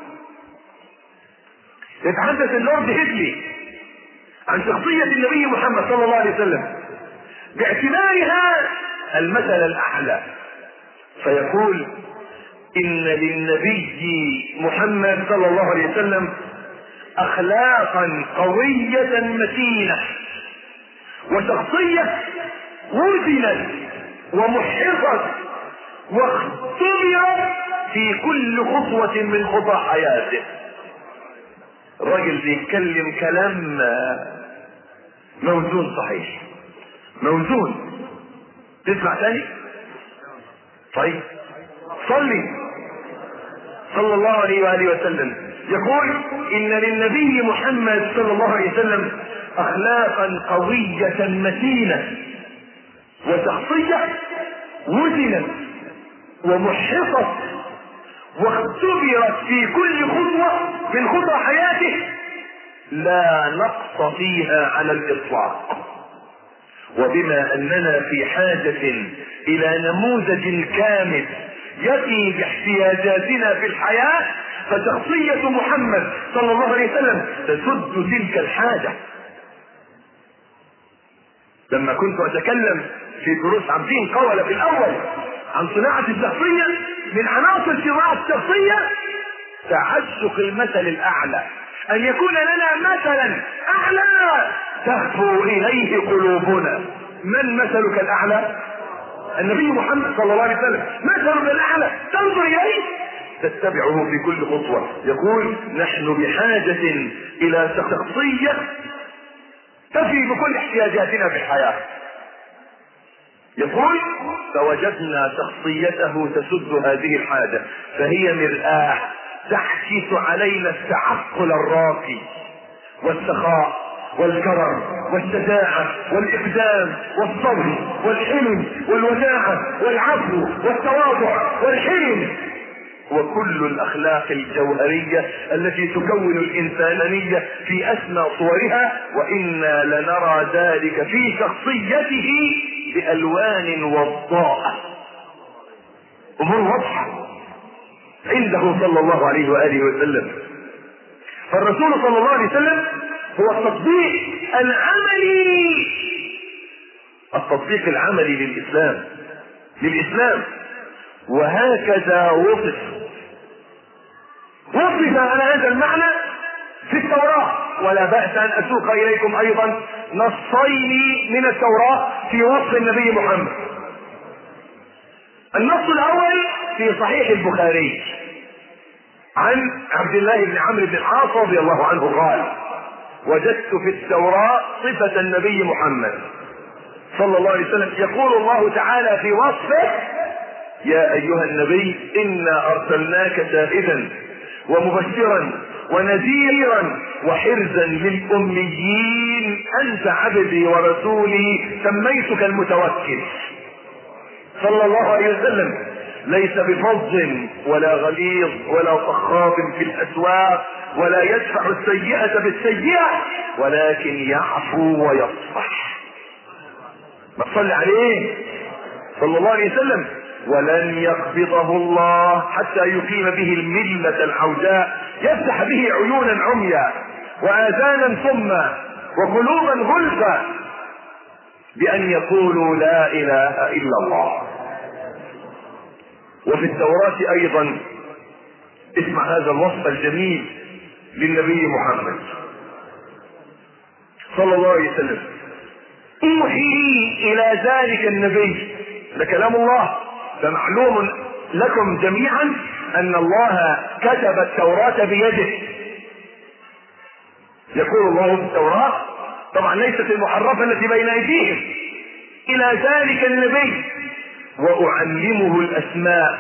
يتحدث اللورد هيدلي عن شخصية النبي محمد صلى الله عليه وسلم باعتبارها المثل الأعلى، فيقول: إن للنبي محمد صلى الله عليه وسلم أخلاقا قوية متينة وشخصية وزنت ومحرصت واختبرت في كل خطوة من خطى حياته. الرجل بيتكلم كلام موزون، صحيح موزون. تسمع تاني؟ طيب صلي صلى الله عليه وآله وسلم. يقول: إن للنبي محمد صلى الله عليه وسلم أخلاقا قوية متينة وشخصية وزنت ومحرصت واختبرت في كل خطوة من خطى حياته لا نقص فيها على الإطلاق. وبما أننا في حاجة إلى نموذج كامل يقي باحتياجاتنا في الحياة، فشخصية محمد صلى الله عليه وسلم تسد تلك الحاجة. لما كنت أتكلم في دروس عاملين قولة في الأول عن صناعة الشخصية، من عناصر صناعة الشخصية تعشق المثل الأعلى، أن يكون لنا مثلا أعلى تهفو إليه قلوبنا. من مثلك الاعلى؟ النبي محمد صلى الله عليه وسلم مثلك الاعلى، تنظر اليه تتبعه في كل خطوة. يقول نحن بحاجة الى شخصية تفي بكل احتياجاتنا في الحياة. يقول فوجدنا شخصيته تسد هذه الحاجة، فهي مرآة تحكس علينا التعقل الراقي والسخاء والكرم والشجاعة والإقدام والصبر والحلم والوداعة والعفو والتواضع والحلم وكل الأخلاق الجوهرية التي تكون الإنسانية في أسمى صورها، وإنا لنرى ذلك في شخصيته بألوان وضاءة، أمور واضحة عنده صلى الله عليه وآله وسلم. فالرسول صلى الله عليه وسلم هو التطبيق العملي، التطبيق العملي للإسلام للإسلام وهكذا وصف وصف على هذا المعنى في التوراة. ولا بأس أن أسوق إليكم أيضا نصين من التوراة في وصف النبي محمد. النص الأول في صحيح البخاري عن عبد الله بن عمرو بن العاص رضي الله عنه قال وجدت في التوراة صفة النبي محمد صلى الله عليه وسلم يقول الله تعالى في وصفه يا أيها النبي إنا أرسلناك شاهدا ومبشرا ونذيرا وحرزا للأميين أنت عبدي ورسولي سميتك المتوكل. صلى الله عليه وسلم ليس بفظ ولا غليظ ولا صخاب في الأسواق ولا يدفع السيئة بالسيئة ولكن يعفو ويصفح. ما تصلي عليه صلى الله عليه وسلم. ولن يقبضه الله حتى يقيم به الملة العوجاء يفتح به عيونا عميا وآذانا صما وقلوبا غلفا بأن يقولوا لا إله إلا الله. وفي التوراة أيضا اسمع هذا الوصف الجميل للنبي محمد صلى الله عليه وسلم أوحي إلى ذلك النبي، ده كلام الله، فمعلوم لكم جميعا أن الله كتب التوراة بيده. يقول الله في التوراة طبعا ليست المحرفة التي بين أيديهم إلى ذلك النبي وأعلمه الأسماء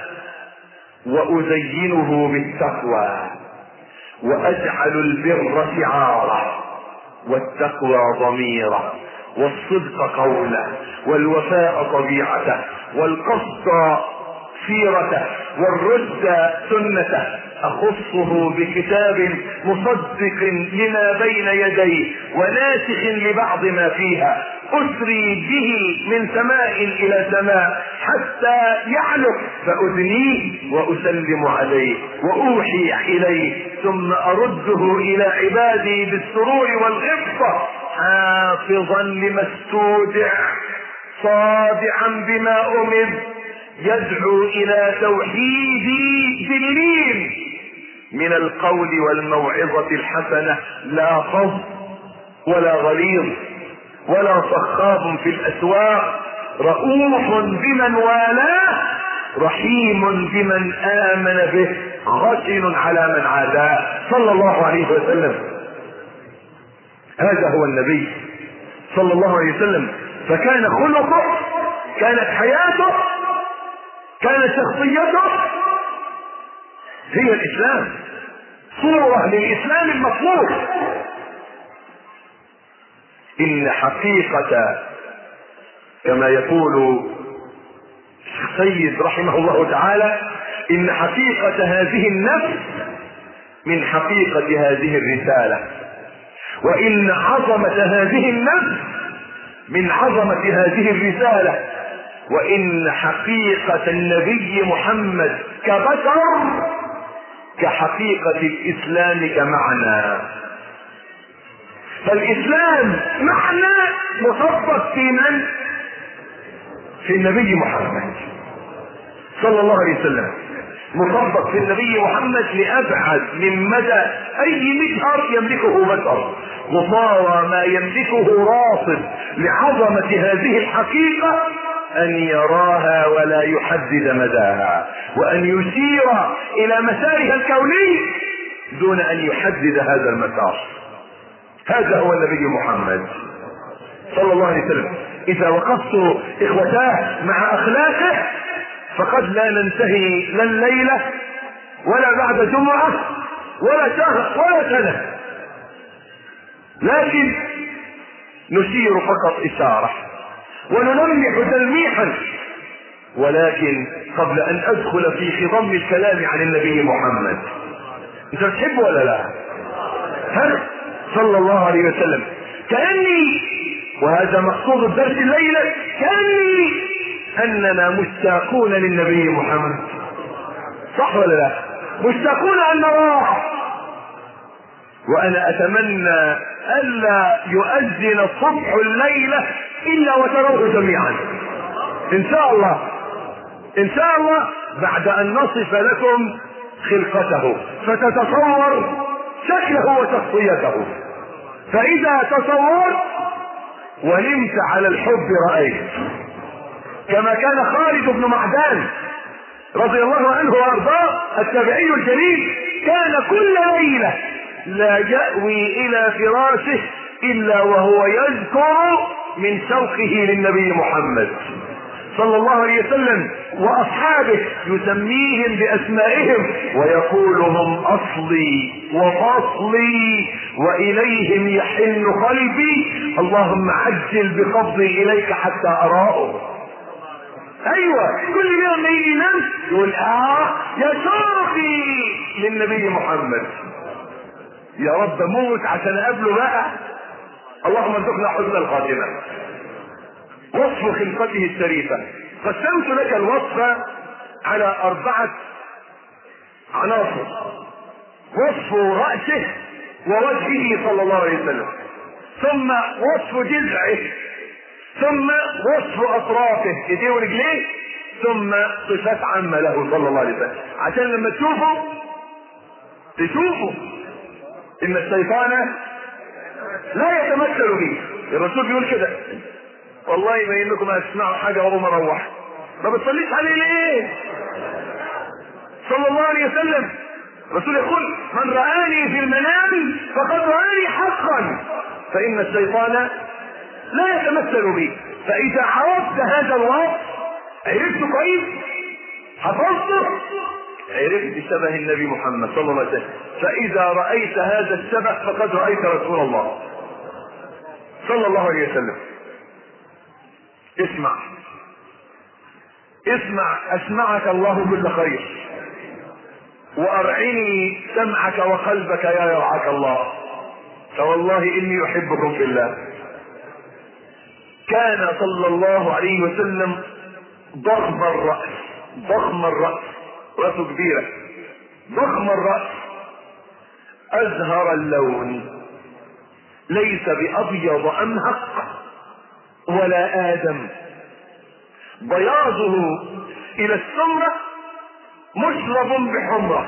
وأزينه بالتقوى وأجعل البر شعارا والتقوى ضميرا والصدق قولا والوفاء طبيعته والقصد سيرته والرشد سنته أخصه بكتاب مصدق لما بين يديه وناسخ لبعض ما فيها أسري به من سماء إلى سماء حتى يعلق فأدنيه وأسلم عليه وأوحي إليه ثم أرده إلى عبادي بالسرور والغبطة حافظا لما استودع صادعا بما أمر يدعو إلى توحيدي باللين من القول والموعظة الحسنة لا فظ ولا غليظ ولا صخاب في الأسواق رؤوف بمن والاه رحيم بمن آمن به خشن على من عاداه صلى الله عليه وسلم. هذا هو النبي صلى الله عليه وسلم. فكان خلقه كانت حياته كانت شخصيته هي الإسلام، صورة للإسلام المطلوب. إن حقيقة كما يقول السيد رحمه الله تعالى إن حقيقة هذه النفس من حقيقة هذه الرسالة، وإن عظمة هذه النفس من عظمة هذه الرسالة، وإن حقيقة النبي محمد كبشر كحقيقة الإسلام كمعنى. فالإسلام معنى مطبق في من؟ في النبي محمد صلى الله عليه وسلم، مطبق في النبي محمد لأبعد من مدى أي مجهر يملكه بشر. وصار ما يملكه راصد لعظمة هذه الحقيقة ان يراها ولا يحدد مداها، وان يشير الى مسارها الكوني دون ان يحدد هذا المسار. هذا هو النبي محمد صلى الله عليه وسلم. اذا وقفت اخوتاه مع اخلاقه فقد لا ننتهي لا الليلة ولا بعد جمعة ولا شهر ولا سنة، لكن نشير فقط اشارة ونلمح تلميحا. ولكن قبل ان ادخل في خضم الكلام عن النبي محمد، انت بتحبه ولا لا؟ ها؟ صلى الله عليه وسلم. كأني، وهذا مقصود الدرس الليلة، كأني اننا مشتاقون للنبي محمد، صح ولا لا؟ مشتاقون ان نراه. وانا اتمنى الا يؤذن الصبح الليلة الا وتروه جميعا ان شاء الله، ان شاء الله، بعد ان نصف لكم خلقته فتتصور شكله وشخصيته. فاذا تصورت ونمت على الحب رأيت، كما كان خالد بن معدان رضي الله عنه وارضاه التابعي الجليل، كان كل ليلة لا يأوي الى فراشه الا وهو يذكر من شوقه للنبي محمد صلى الله عليه وسلم واصحابه، يسميهم باسمائهم ويقول هم اصلي وفصلي واليهم يحن قلبي، اللهم عجل بقبضي اليك حتى اراه. ايوه، كل يوم يجي ينام يقول اه يا شوقي للنبي محمد، يا رب موت عشان اقابله بقى. اللهم ارزقنا حسن الخاتمه. وصف خلقته الشريفة، قسمت لك الوصف على أربعة عناصر: وصف رأسه ووجهه صلى الله عليه وسلم، ثم وصف جذعه، ثم وصف أطرافه ايديه ورجليه، ثم صفات عامة له صلى الله عليه وسلم، عشان لما تشوفوا تشوفوا إن الشيطان لا يتمثل به. الرسول بيقول كده: والله يبين لكم هتسمعوا حاجه وهو مروح، ما بتصليش عليه ليه؟ صلى الله عليه وسلم. الرسول يقول: من رآني في المنام فقد رآني حقا، فإن الشيطان لا يتمثل بي. فإذا عرفت هذا الوصف عرفته كويس، حفظته، عرفت شبه النبي محمد صلى الله عليه وسلم. فإذا رأيت هذا الشبه فقد رأيت رسول الله صلى الله عليه وسلم. اسمع اسمع اسمعك الله كل خير، وارعني سمعك وقلبك يا يرعاك الله، فوالله اني احبكم في الله. كان صلى الله عليه وسلم ضخم الرأس، ضخم الرأس، رأسه كبيرة، ضخم الرأس، ازهر اللون، ليس بابيض امهق ولا آدم، بياضه الى السمرة مشرب بحمرة،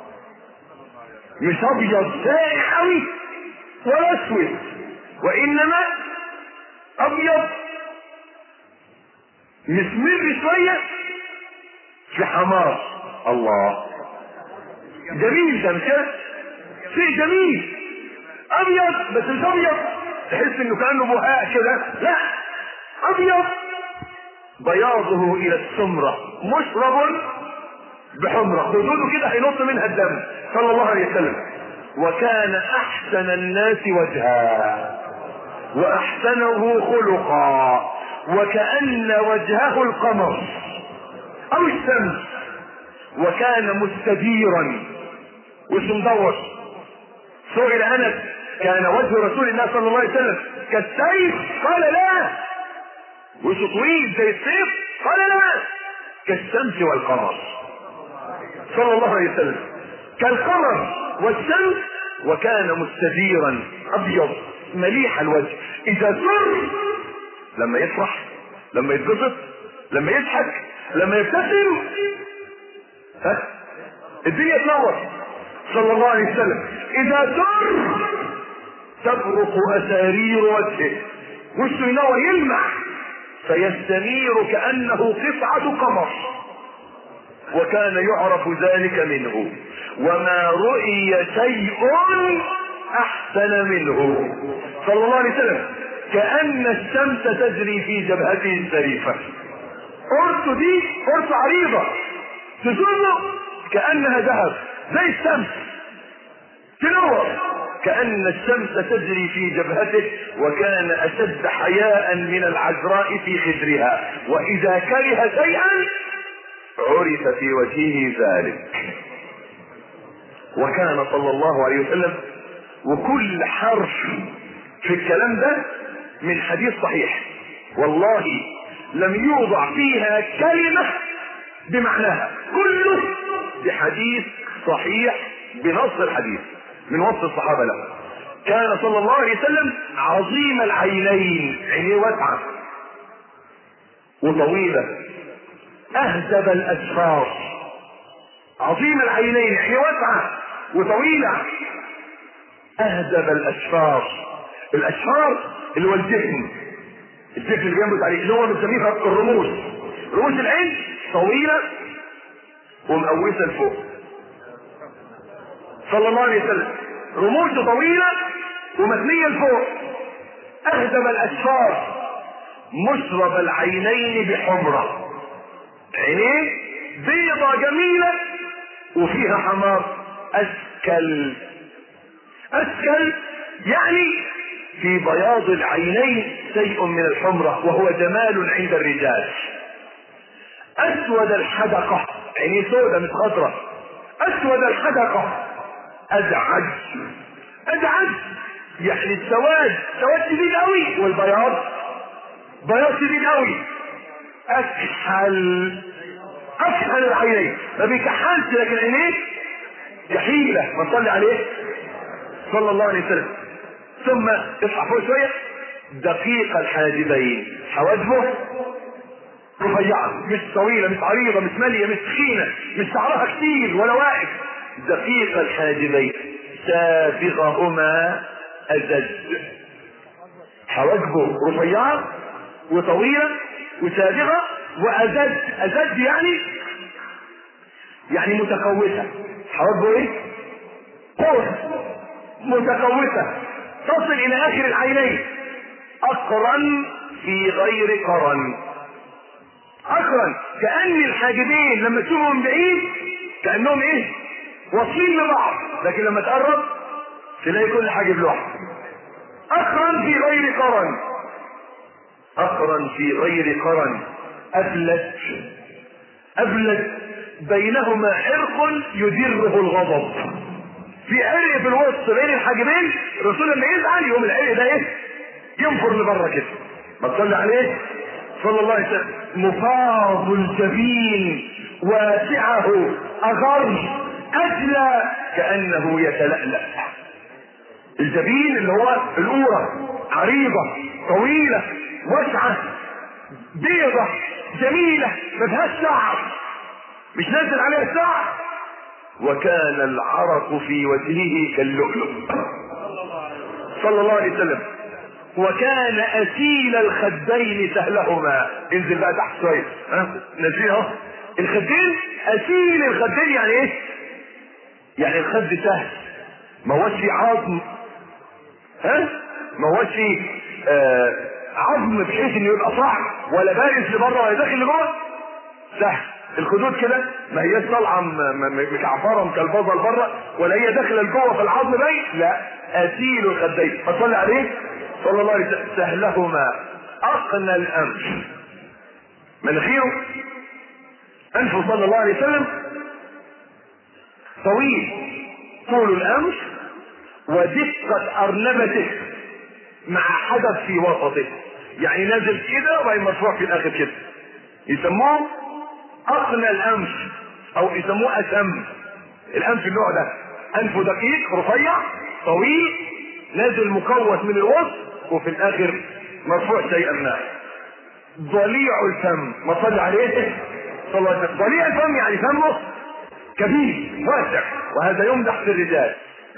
مش ابيض سايح قوي ولا اسود، وانما ابيض مسمر شوية في حمار. الله، جميل ده، مش شيء جميل، ابيض بس مش ابيض تحس انه كانه بهاء كده، لا، ابيض بياضه الى السمرة مشرب بحمرة، خدوده كده هينط منها الدم صلى الله عليه وسلم. وكان احسن الناس وجها واحسنه خلقا، وكأن وجهه القمر او الشمس، وكان مستديرا وش مدور. سئل انس: كان وجه رسول الله صلى الله عليه وسلم كالسيف؟ قال لا. وش طويل زي السيف؟ قال لا. كالشمس والقمر صلى الله عليه وسلم، كالقمر والشمس، وكان مستديرا ابيض مليح الوجه. اذا سر، لما يفرح، لما يتبسط، لما يضحك، لما يبتسم، ها الدنيا تنور صلى الله عليه وسلم. اذا سر تبرق اسارير وجهه، وشه ينور يلمع فيستنير كأنه قطعة قمر، وكان يعرف ذلك منه، وما رؤي شيء احسن منه صلى الله عليه وسلم، كأن الشمس تجري في جبهته الشريفة. قرصه دي قرصه عريضة تظنه كأنها ذهب زي الشمس تنور، كأن الشمس تجري في جبهته، وكان أشد حياء من العذراء في خدرها، وإذا كره شيئا عرف في وجهه ذلك. وكان صلى الله عليه وسلم، وكل حرف في الكلام ده من حديث صحيح والله لم يوضع فيها كلمة بمعناها، كله بحديث صحيح بنص الحديث من وصف الصحابة له. كان صلى الله عليه وسلم عظيم العينين، عينيه واسعة وطويلة، اهدب الاشفار، عظيم العينين، عينيه واسعة وطويلة، اهدب الاشفار. الاشفار اللي هو الجفن، الجفن اللي جنبه عليه اللي هو بنسميه الرموش، رموش العين طويلة ومقوسة لفوق صلى الله عليه وسلم، رموشه طويلة ومثنية لفوق، اهدب الاشفار، مشرب العينين بحمرة، عينيه بيضة جميلة وفيها حمار، اسكل، اسكل يعني في بياض العينين شيء من الحمرة وهو جمال عند الرجال. اسود الحدقة، عينيه سودة مش خضرة، اسود الحدقة، ازعج، ازعج يعني السواد سواد شديد قوي، والبياض بياض شديد قوي. اكحل، اكحل العينين، ما بيكحلش لكن عينيه جحيلة، ما صلي عليه صلى الله عليه وسلم. ثم اصحى فوق شوية، دقيق الحاجبين، حواجبه رفيعة مش طويلة مش عريضة مش مالية مش تخينة مش شعرها كتير ولا واقف، دقيق الحاجبين، سابغهما أزج، حواجبه رفيعة وطويلة وسابغة وأزج، أزج يعني يعني متقوسة، حواجبه ايه؟ قوس متقوسة تصل الى اخر العينين، اقرن في غير قرن، اقرن كأن الحاجبين لما تشوفهم من بعيد كأنهم ايه؟ واصلين لبعض، لكن لما تقرب تلاقي كل حاجب لوحده. اقرن في غير قرن، اقرن في غير قرن، ابلج، ابلج بينهما عرق يدره الغضب، في عرق في الوسط بين الحاجبين، الرسول لما يزعل يوم العرق ده ايه؟ ينفر لبره كده، ما تصلي عليه صلى الله عليه وسلم. مفاض الجبين، واسعه اغر، اجلى كانه يتلألأ. الجبين اللي هو القورة عريضة طويلة واسعة بيضة جميلة ما فيهاش شعر، مش نازل عليها الشعر، وكان العرق في وجهه كاللؤلؤ صلى الله عليه وسلم. وكان اسيل الخدين سهلهما، انزل بقى تحت شويه، ها نازلين اهو الخدين، اسيل الخدين يعني ايه؟ يعني الخد سهل، ما هوش فيه عظم، ها ما هوش فيه آه عظم بحيث انه يبقى صعب ولا بارز لبره ولا داخل لجوه، سهل. الخدود كده ما هياش طالعه مكعفره مكلبظه لبره ولا هي داخله لجوه في العظم باين، لا اسيل الخدين، فصلي عليه صلى الله عليه وسلم. سهلهما اقنى الانف، مناخيره انفه صلى الله عليه وسلم طويل طول الانف، ودقة ارنبته مع حدث في وسطه، يعني نازل كده وبعدين مرفوع في الاخر كده، يسموه اقنى الانف او يسموه اسم. الانف النوع ده انفه دقيق رفيع طويل نازل مكوس من الوسط وفي الاخر مرفوع شيئا ما. ضليع الفم، ما صلى عليه صلى الله عليه وسلم. ضليع الفم يعني فمه كبير واسع، وهذا يمدح في الرجال.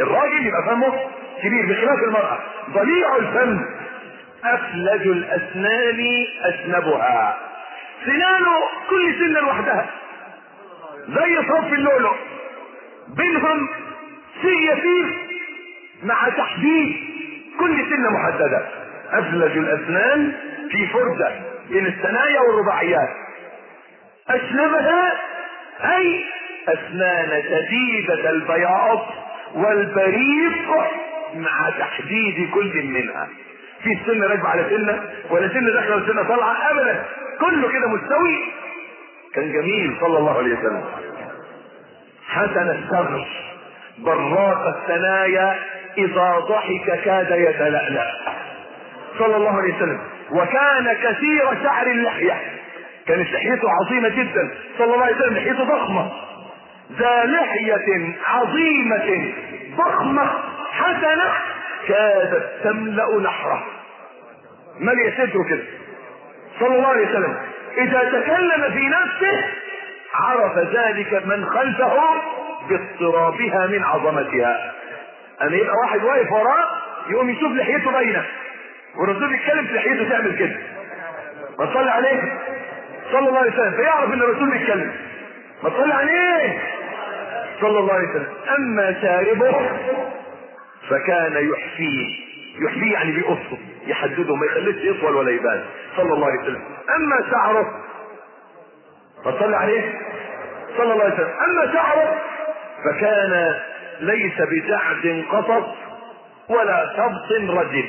الراجل يبقى فمه كبير بخلاف المرأة. ضليع الفم افلج الاسنان اسنبها، سنانه كل سنة لوحدها زي صف اللؤلؤ، بينهم سي يسير مع تحديد كل سنة محددة. افلج الاسنان في فرجة بين الثنايا والرباعيات. اسنبها اي اسنان شديدة البياض والبريق مع تحديد كل منها. في سنة راكبة على سنة ولا سنة داخلة وسنة طالعة ابدا، كله كده مستوي. كان جميل صلى الله عليه وسلم. حسن الثغر براق الثنايا اذا ضحك كاد يتلألأ صلى الله عليه وسلم. وكان كثير شعر اللحية، كانت لحيته عظيمة جدا صلى الله عليه وسلم، لحيته ضخمة، ذا لحية عظيمة ضخمة حسنة كادت تملأ نحره، ملء صدره كده صلى الله عليه وسلم. اذا تكلم في نفسه عرف ذلك من خلفه باضطرابها من عظمتها. ان يبقى واحد واقف وراه يقوم يشوف لحيته باينه، والرسول يتكلم في لحيته تعمل كده، ما تصلي عليه صلى الله عليه وسلم، فيعرف ان الرسول بيتكلم، ما تصلي عليه صلى الله عليه وسلم. اما شاربه فكان يحفيه، يحفيه يعني بيقصه يحدده ما يخليش يطول ولا يبان صلى الله عليه وسلم. اما شعره، ما تصلي عليه صلى الله عليه وسلم، اما شعره فكان ليس بجعد قطط ولا سبط رجل،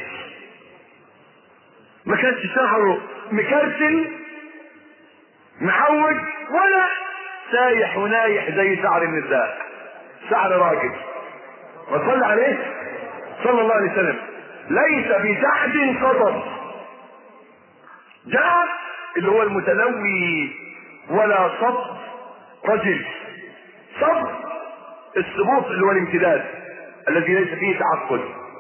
ما كانش شعره مكرسل معوج ولا سايح ونايح زي شعر النساء، شعر راجل، وصلى عليه صلى الله عليه وسلم. ليس بجعد قطط، جعد اللي هو المتنوي، ولا سبط رجل. سبط السبوط اللي هو الامتداد الذي ليس فيه تعقد،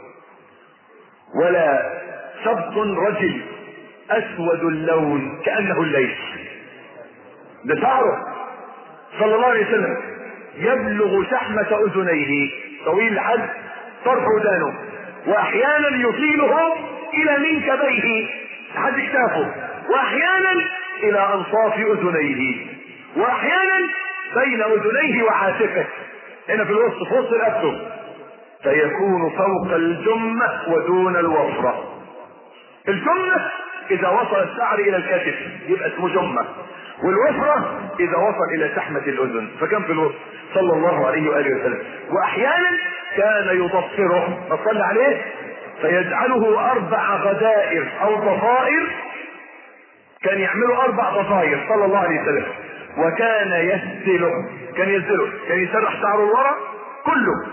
ولا سبط رجل اسود اللون كأنه الليل. ده شعره صلى الله عليه وسلم يبلغ شحمة اذنيه، طويل لحد طرف ودانه، واحيانا يطيله الى منكبيه لحد كتافه، واحيانا الى انصاف اذنيه، واحيانا بين اذنيه وعاتقه هنا في الوسط في وسط رقبته، فيكون فوق الجمة ودون الوفرة. الجمة اذا وصل الشعر الى الكتف يبقى اسمه جمة، والوفرة اذا وصل الى شحمة الاذن، فكان في الوسط صلى الله عليه وآله وسلم. واحيانا كان يضفره، فصلى عليه فيجعله اربع غدائر او ضفائر، كان يعمله اربع ضفائر صلى الله عليه وسلم. وكان يسدله، كان يسدله كان يسرح شعره الورا كله،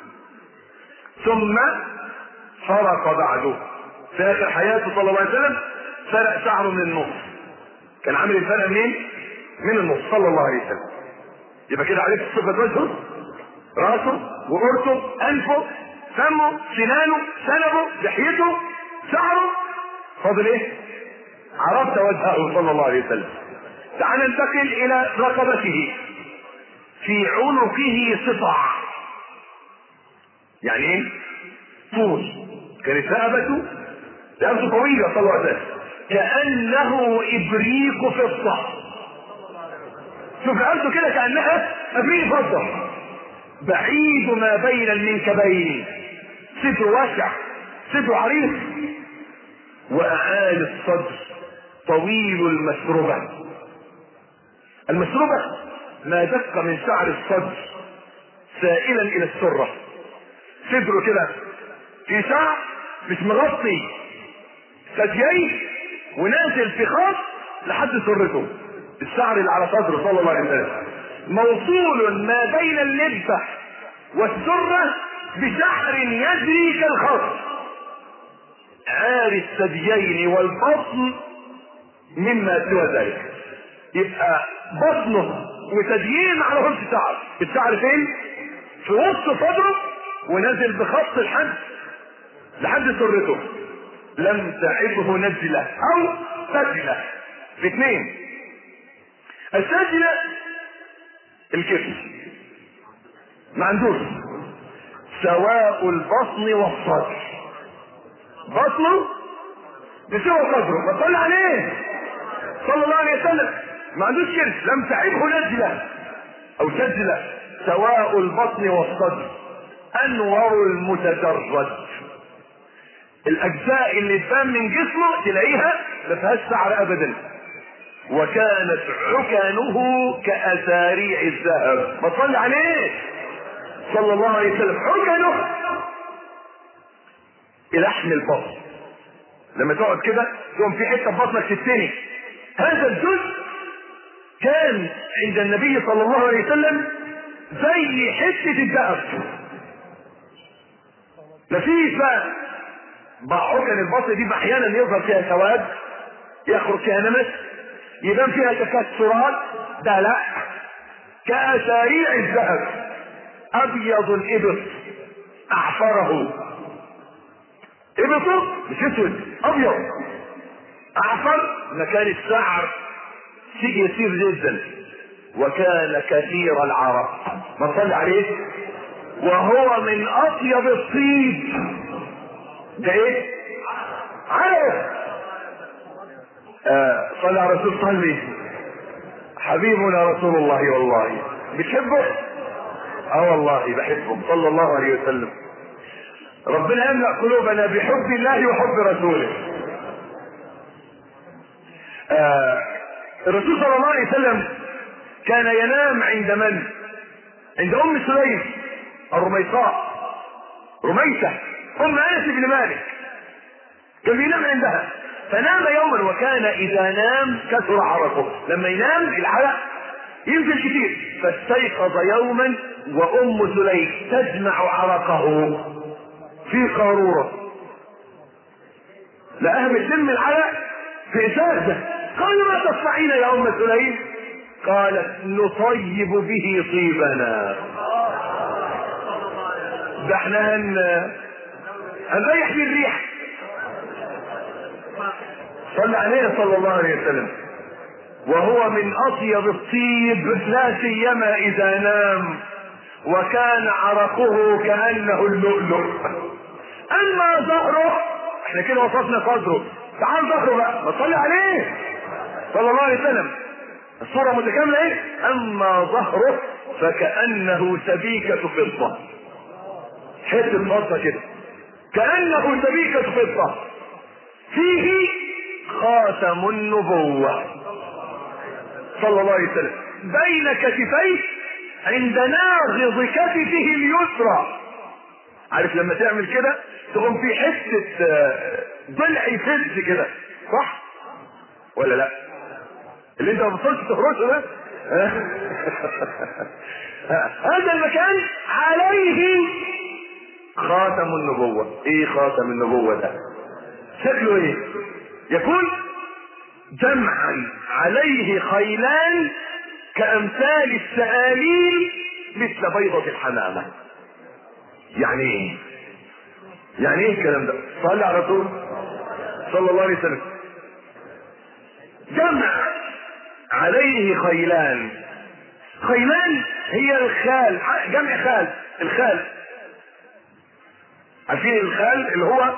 ثم فرق بعده في اخر حياته صلى الله عليه وسلم، فرق شعره من النص، كان عامل الفرق منين؟ من النص صلى الله عليه وسلم. يبقى كده عرفت صفة وجهه، راسه وقرته، انفه، فمه، سنانه، شنبه، لحيته، شعره، فاضل ايه؟ عرفت وجهه صلى الله عليه وسلم. تعال ننتقل الى رقبته. في عنقه سطع، يعني ايه؟ طول، كانت رقبته رقبته طويله صلى الله عليه وسلم كانه ابريق فضه. شوف رقبته كده كانها ابريق فضه، بعيد ما بين المنكبين، صدر واسع، صدر عريض، واعالي الصدر طويل المسربه. المسربه ما دق من شعر الصدر سائلا الى السره، صدره كده في شعر مش مغطي ثدييه ونازل في خط لحد سرته، الشعر اللي على صدره صلى الله عليه وسلم موصول ما بين اللبه والسره بشعر يجري كالخط، عاري الثديين والبطن مما سوى ذلك. يبقى بطنه وثديين ما عليهمش شعر، الشعر فين؟ في وسط صدره ونزل بخط لحد لحد سرته، لم تعبه نزله او سجله. الاثنين، السجله الكتف ما عندوش، سواء البطن والصدر. بطنه بسوى صدره، ما صلى عليه صلى الله عليه وسلم، ما عندوش كرش، لم تعبه نزله او سجله. سواء البطن والصدر انور المتدرج. الاجزاء اللي تبان من جسمه تلاقيها ما فيهاش شعر ابدا. وكانت عكانه كاساريع الذهب. ما صلى عليه صلى الله عليه وسلم. عكانه لحم البطن، لما تقعد كده تقوم في حته في بطنك تتني. هذا الجزء كان عند النبي صلى الله عليه وسلم زي حته الذهب. مفيش بقى عكن البطن دي احيانا يظهر فيها سواد، يخرج فيها نمس، يبان فيها تكسرات. ده لا، كأساريع الذهب. ابيض الابط اعفره. ابطه مش اسود، ابيض اعفر مكان الشعر يسير جدا. وكان كثير العرق. ما صلى عليه. وهو من اطيب الطيب. ده ايه؟ عرق. آه صلى على رسول صلي. حبيبنا رسول الله. والله بتحبه؟ اه والله بحبه صلى الله عليه وسلم. ربنا يملأ قلوبنا بحب الله وحب رسوله. آه الرسول صلى الله عليه وسلم كان ينام عند من؟ عند ام سليم الرميصاء، رميسة ام انس بن مالك، كان بينام عندها. فنام يوما وكان اذا نام كثر عرقه. لما ينام العرق ينزل كثير. فاستيقظ يوما وام سليم تجمع عرقه في قارورة. لقاها بتلم العرق في ازازة. قالوا ما تصنعين يا ام سليم؟ قالت نطيب به طيبنا. ده احنا هن هنريح بيه الريح. صلى عليه صلى الله عليه وسلم. وهو من اطيب الطيب لا سيما اذا نام. وكان عرقه كأنه اللؤلؤ. اما ظهره، احنا كده وصفنا صدره، تعال ظهره بقى. ما صلي عليه صلى الله عليه وسلم. الصورة متكاملة ايه؟ اما ظهره فكأنه سبيكة فضة. حتة فضة كده كأنه سبيكة فضة فيه خاتم النبوة صلى الله عليه وسلم بين كتفيه عند ناغض كتفه اليسرى. عارف لما تعمل كده تقوم في حتة ضلع يفز كده، صح ولا لا؟ اللي انت ما بتصلش تخرجه ده هذا المكان عليه خاتم النبوة. ايه خاتم النبوة ده؟ شكله ايه؟ يكون جمعا عليه خيلان كأمثال السآليل مثل بيضة الحمامة. يعني ايه؟ يعني ايه الكلام ده؟ صلى على رسول صلى الله عليه وسلم. جمع عليه خيلان. خيلان هي الخال، جمع خال. الخال عارفين الخال اللي هو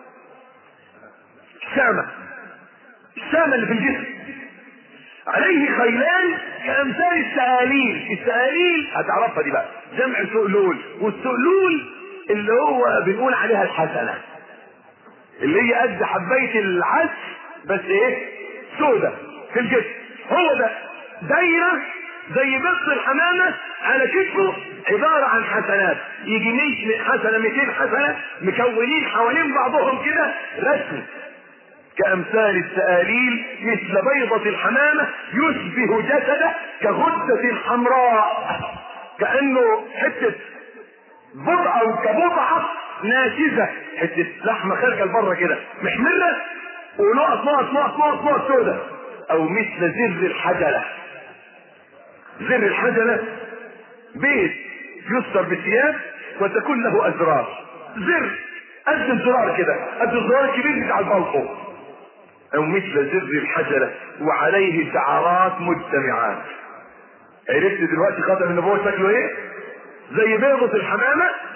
السامة، السامة اللي في الجسم. عليه خيلان كأمثال السآليل. السآليل هتعرفها دي بقى، جمع سؤلول. والسؤلول اللي هو بنقول عليها الحسنة، اللي هي قد حباية العدس بس ايه؟ سودة في الجسم. هو ده دايرة زي بيض الحمامة على كتفه، عبارة عن حسنات. يجي مية حسنة مئتين حسنة مكونين حوالين بعضهم كده رسم كأمثال السآليل مثل بيضة الحمامة يشبه جسده كغدة حمراء، كأنه حتة بضعة او كبضعة ناشزة، حتة لحمة خارجة لبره كده محمرة ونقط نقط نقط نقط نقط سودة. او مثل زر الحجلة. زر الحجلة بيت يستر بثياب وتكون له ازرار. زر قد الزرار كده، قد الزرار الكبير بتاع البلطو. او مثل زر الحجلة وعليه شعرات مجتمعات. عرفت دلوقتي خاتم النبوة شكله ايه؟ زي بيضة الحمامة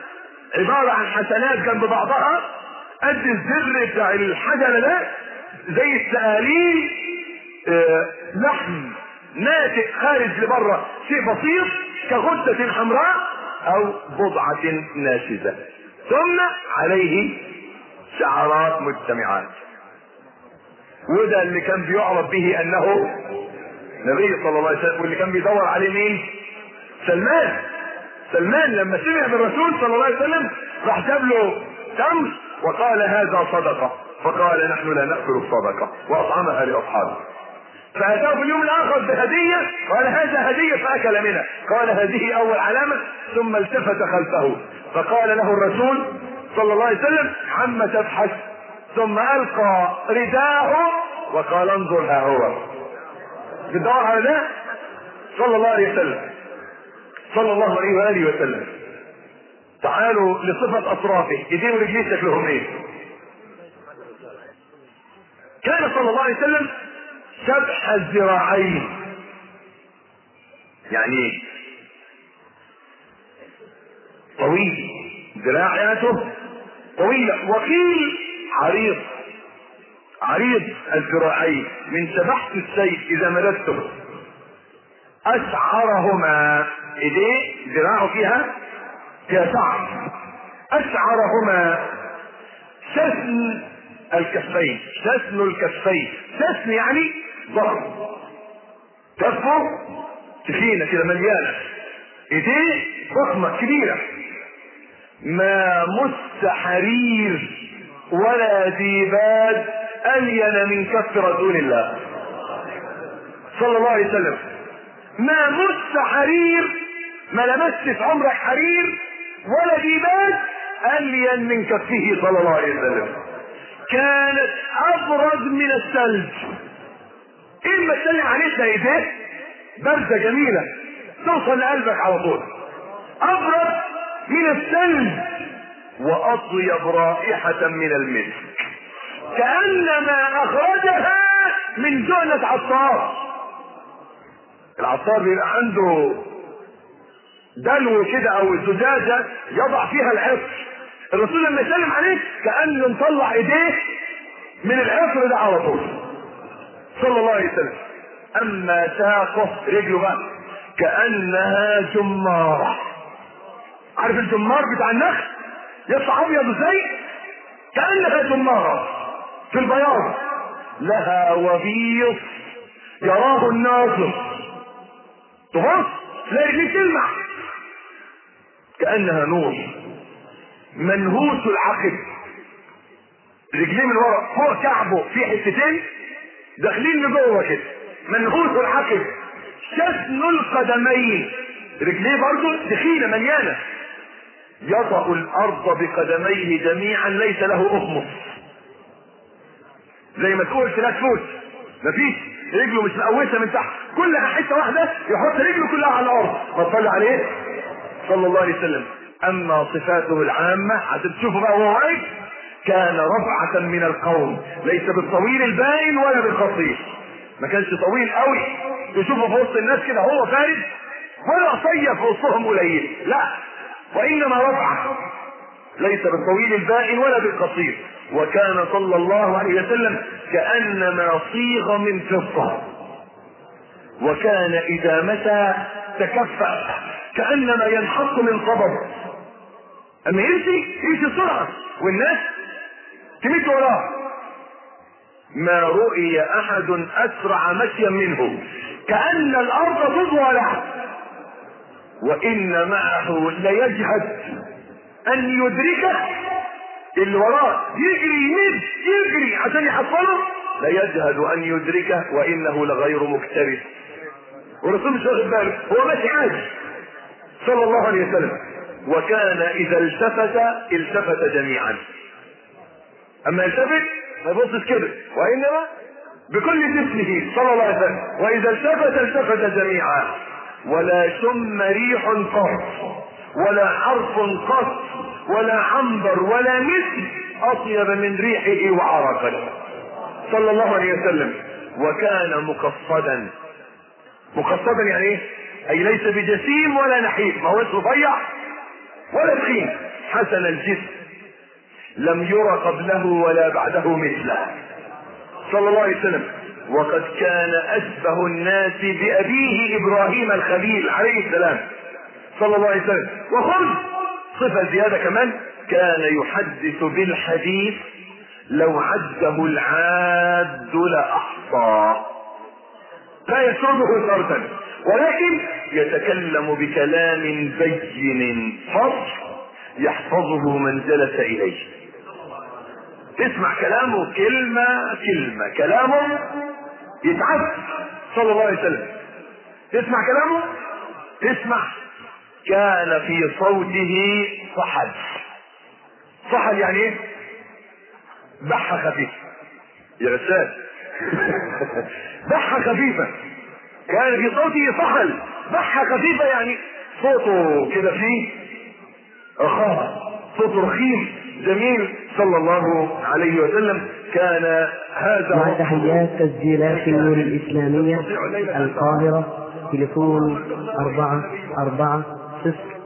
عبارة عن حسنات جنب بعضها قد الزر بتاع الحجر ده، زي السقالين، آه لحم ناتئ خارج لبره، شيء بسيط كغدة حمراء او بضعة ناشزة، ثم عليه شعرات مجتمعات. وده اللي كان بيعرف به انه نبي صلى الله عليه وسلم، واللي كان بيدور عليه مين؟ سلمان. سلمان لما سمع بالرسول صلى الله عليه وسلم راح جاب له تمر وقال هذا صدقة، فقال نحن لا نأكل الصدقة، واطعمها لاصحابه. فأتاه في اليوم الآخر بهدية، قال هذا هدية، فأكل منها، قال هذه أول علامة، ثم التفت خلفه فقال له الرسول صلى الله عليه وسلم عم تبحث، ثم ألقى رداءه وقال انظر ها هو. بتدور على ده صلى الله عليه وسلم صلى الله عليه وآله وسلم. تعالوا لصفة أطرافه، ايديه ورجليه شكلهم ايه؟ كان صلى الله عليه وسلم سبح الذراعين. يعني طويل، ذراعاته طويلة، وقيل عريض، عريض الذراعين، من سبحت السيف اذا مددته. اشعرهما، ايديه ذراعه فيها فيها شعر، اشعرهما شسن الكفين، شسن الكفين، شسن يعني ضخم، كفه تخينة كده مليانة، ايديه ضخمة كبيرة. ما مس حرير ولا ديباج الين من كف رسول الله صلى الله عليه وسلم. ما مس حرير، ما لمست في عمرك حرير ولا ديباج الين من كفه صلى الله عليه وسلم. كانت ابرد من الثلج. اما تسلم عليك ايديه بردة جميلة توصل لقلبك على طول، ابرد من الثلج، واطيب رائحة من المسك، كأنما اخرجها من جنة عطار. العطار بيبقى عنده دلو كده او زجاجة يضع فيها العطر، الرسول لما يسلم عليه كأنه مطلع ايديه من العطر ده على طول صلى الله عليه وسلم. اما ساقه رجله بقى كأنها جمارة. عارف الجمار بتاع النخل يطلع ابيض ازاي؟ كأنها جمارة في البياض، لها وبيص يراه الناظر، تبص تلاقي رجليه تلمع كأنها نور. منهوس العقب، رجليه من ورا فوق كعبه في حتتين داخلين لجوه كده، منهوس العقب. شسن القدمين، رجليه برضه تخينه مليانه. يطأ الارض بقدميه جميعا، ليس له اخمص، زي ما تقول فلاك فوت، مفيش رجله مش مقوسه من تحت، كلها حته واحده يحط رجله كلها على الارض. ما صلى عليه صلى الله عليه وسلم. اما صفاته العامه هتشوفوا بقى وهو واقف، كان رفعة من القوم، ليس بالطويل الباين ولا بالقصير، ما كانش طويل قوي تشوفه في وسط الناس كده هو فارد، ولا قصير في وسطهم قليل، لا، وانما رفعة، ليس بالطويل الباين ولا بالقصير. وكان صلى الله عليه وسلم كأنما صيغ من فضة، وكان اذا مشى تكفأ كأنما ينحط من قبض. اما يمشي يمشي بسرعة والناس تمشي وراه. ما رؤي احد اسرع مشيا منه، كأن الارض تضوى له، وان معه ليجهد ان يدركه، اللي وراه يجري يمد يجري عشان يحصله، ليجهد ان يدركه وانه لغير مكترث. والرسول مش واخد باله، هو ماشي عادي صلى الله عليه وسلم. وكان اذا التفت التفت جميعا، اما التفت ما يبصش كده، وانما بكل جسمه صلى الله عليه وسلم. واذا التفت التفت جميعا، ولا شم ريح قط، ولا حرف قط، ولا عنبر، ولا مسك اطيب من ريحه وعرقه صلى الله عليه وسلم. وكان مقصدا. مقصدا يعني ايه؟ اي ليس بجسيم ولا نحيف، ما هو رفيع ولا تخين، حسن الجسم لم ير قبله ولا بعده مثله صلى الله عليه وسلم. وقد كان أشبه الناس بأبيه إبراهيم الخليل عليه السلام صلى الله عليه وسلم. وخذ صفة زيادة كمان، كان يحدث بالحديث لو عده العاد لأحصى، لا يسرده سردا، ولكن يتكلم بكلام بين فصل يحفظه من جلس إليه. تسمع كلامه كلمة كلمة، كلامه يتعب صلى الله عليه وسلم. تسمع كلامه تسمع. كان في صوته صحل. صحل يعني ايه؟ بحة خفيفة يا أستاذ. بحة خفيفة. كان في صوته صحل، بحة خفيفة يعني صوته كده فيه رخاء، صوت رخيم جميل صلى الله عليه وسلم. كان هذا مع تحيات تسجيلات النور الإسلامية القاهرة، تليفون أربعة أربعة صفر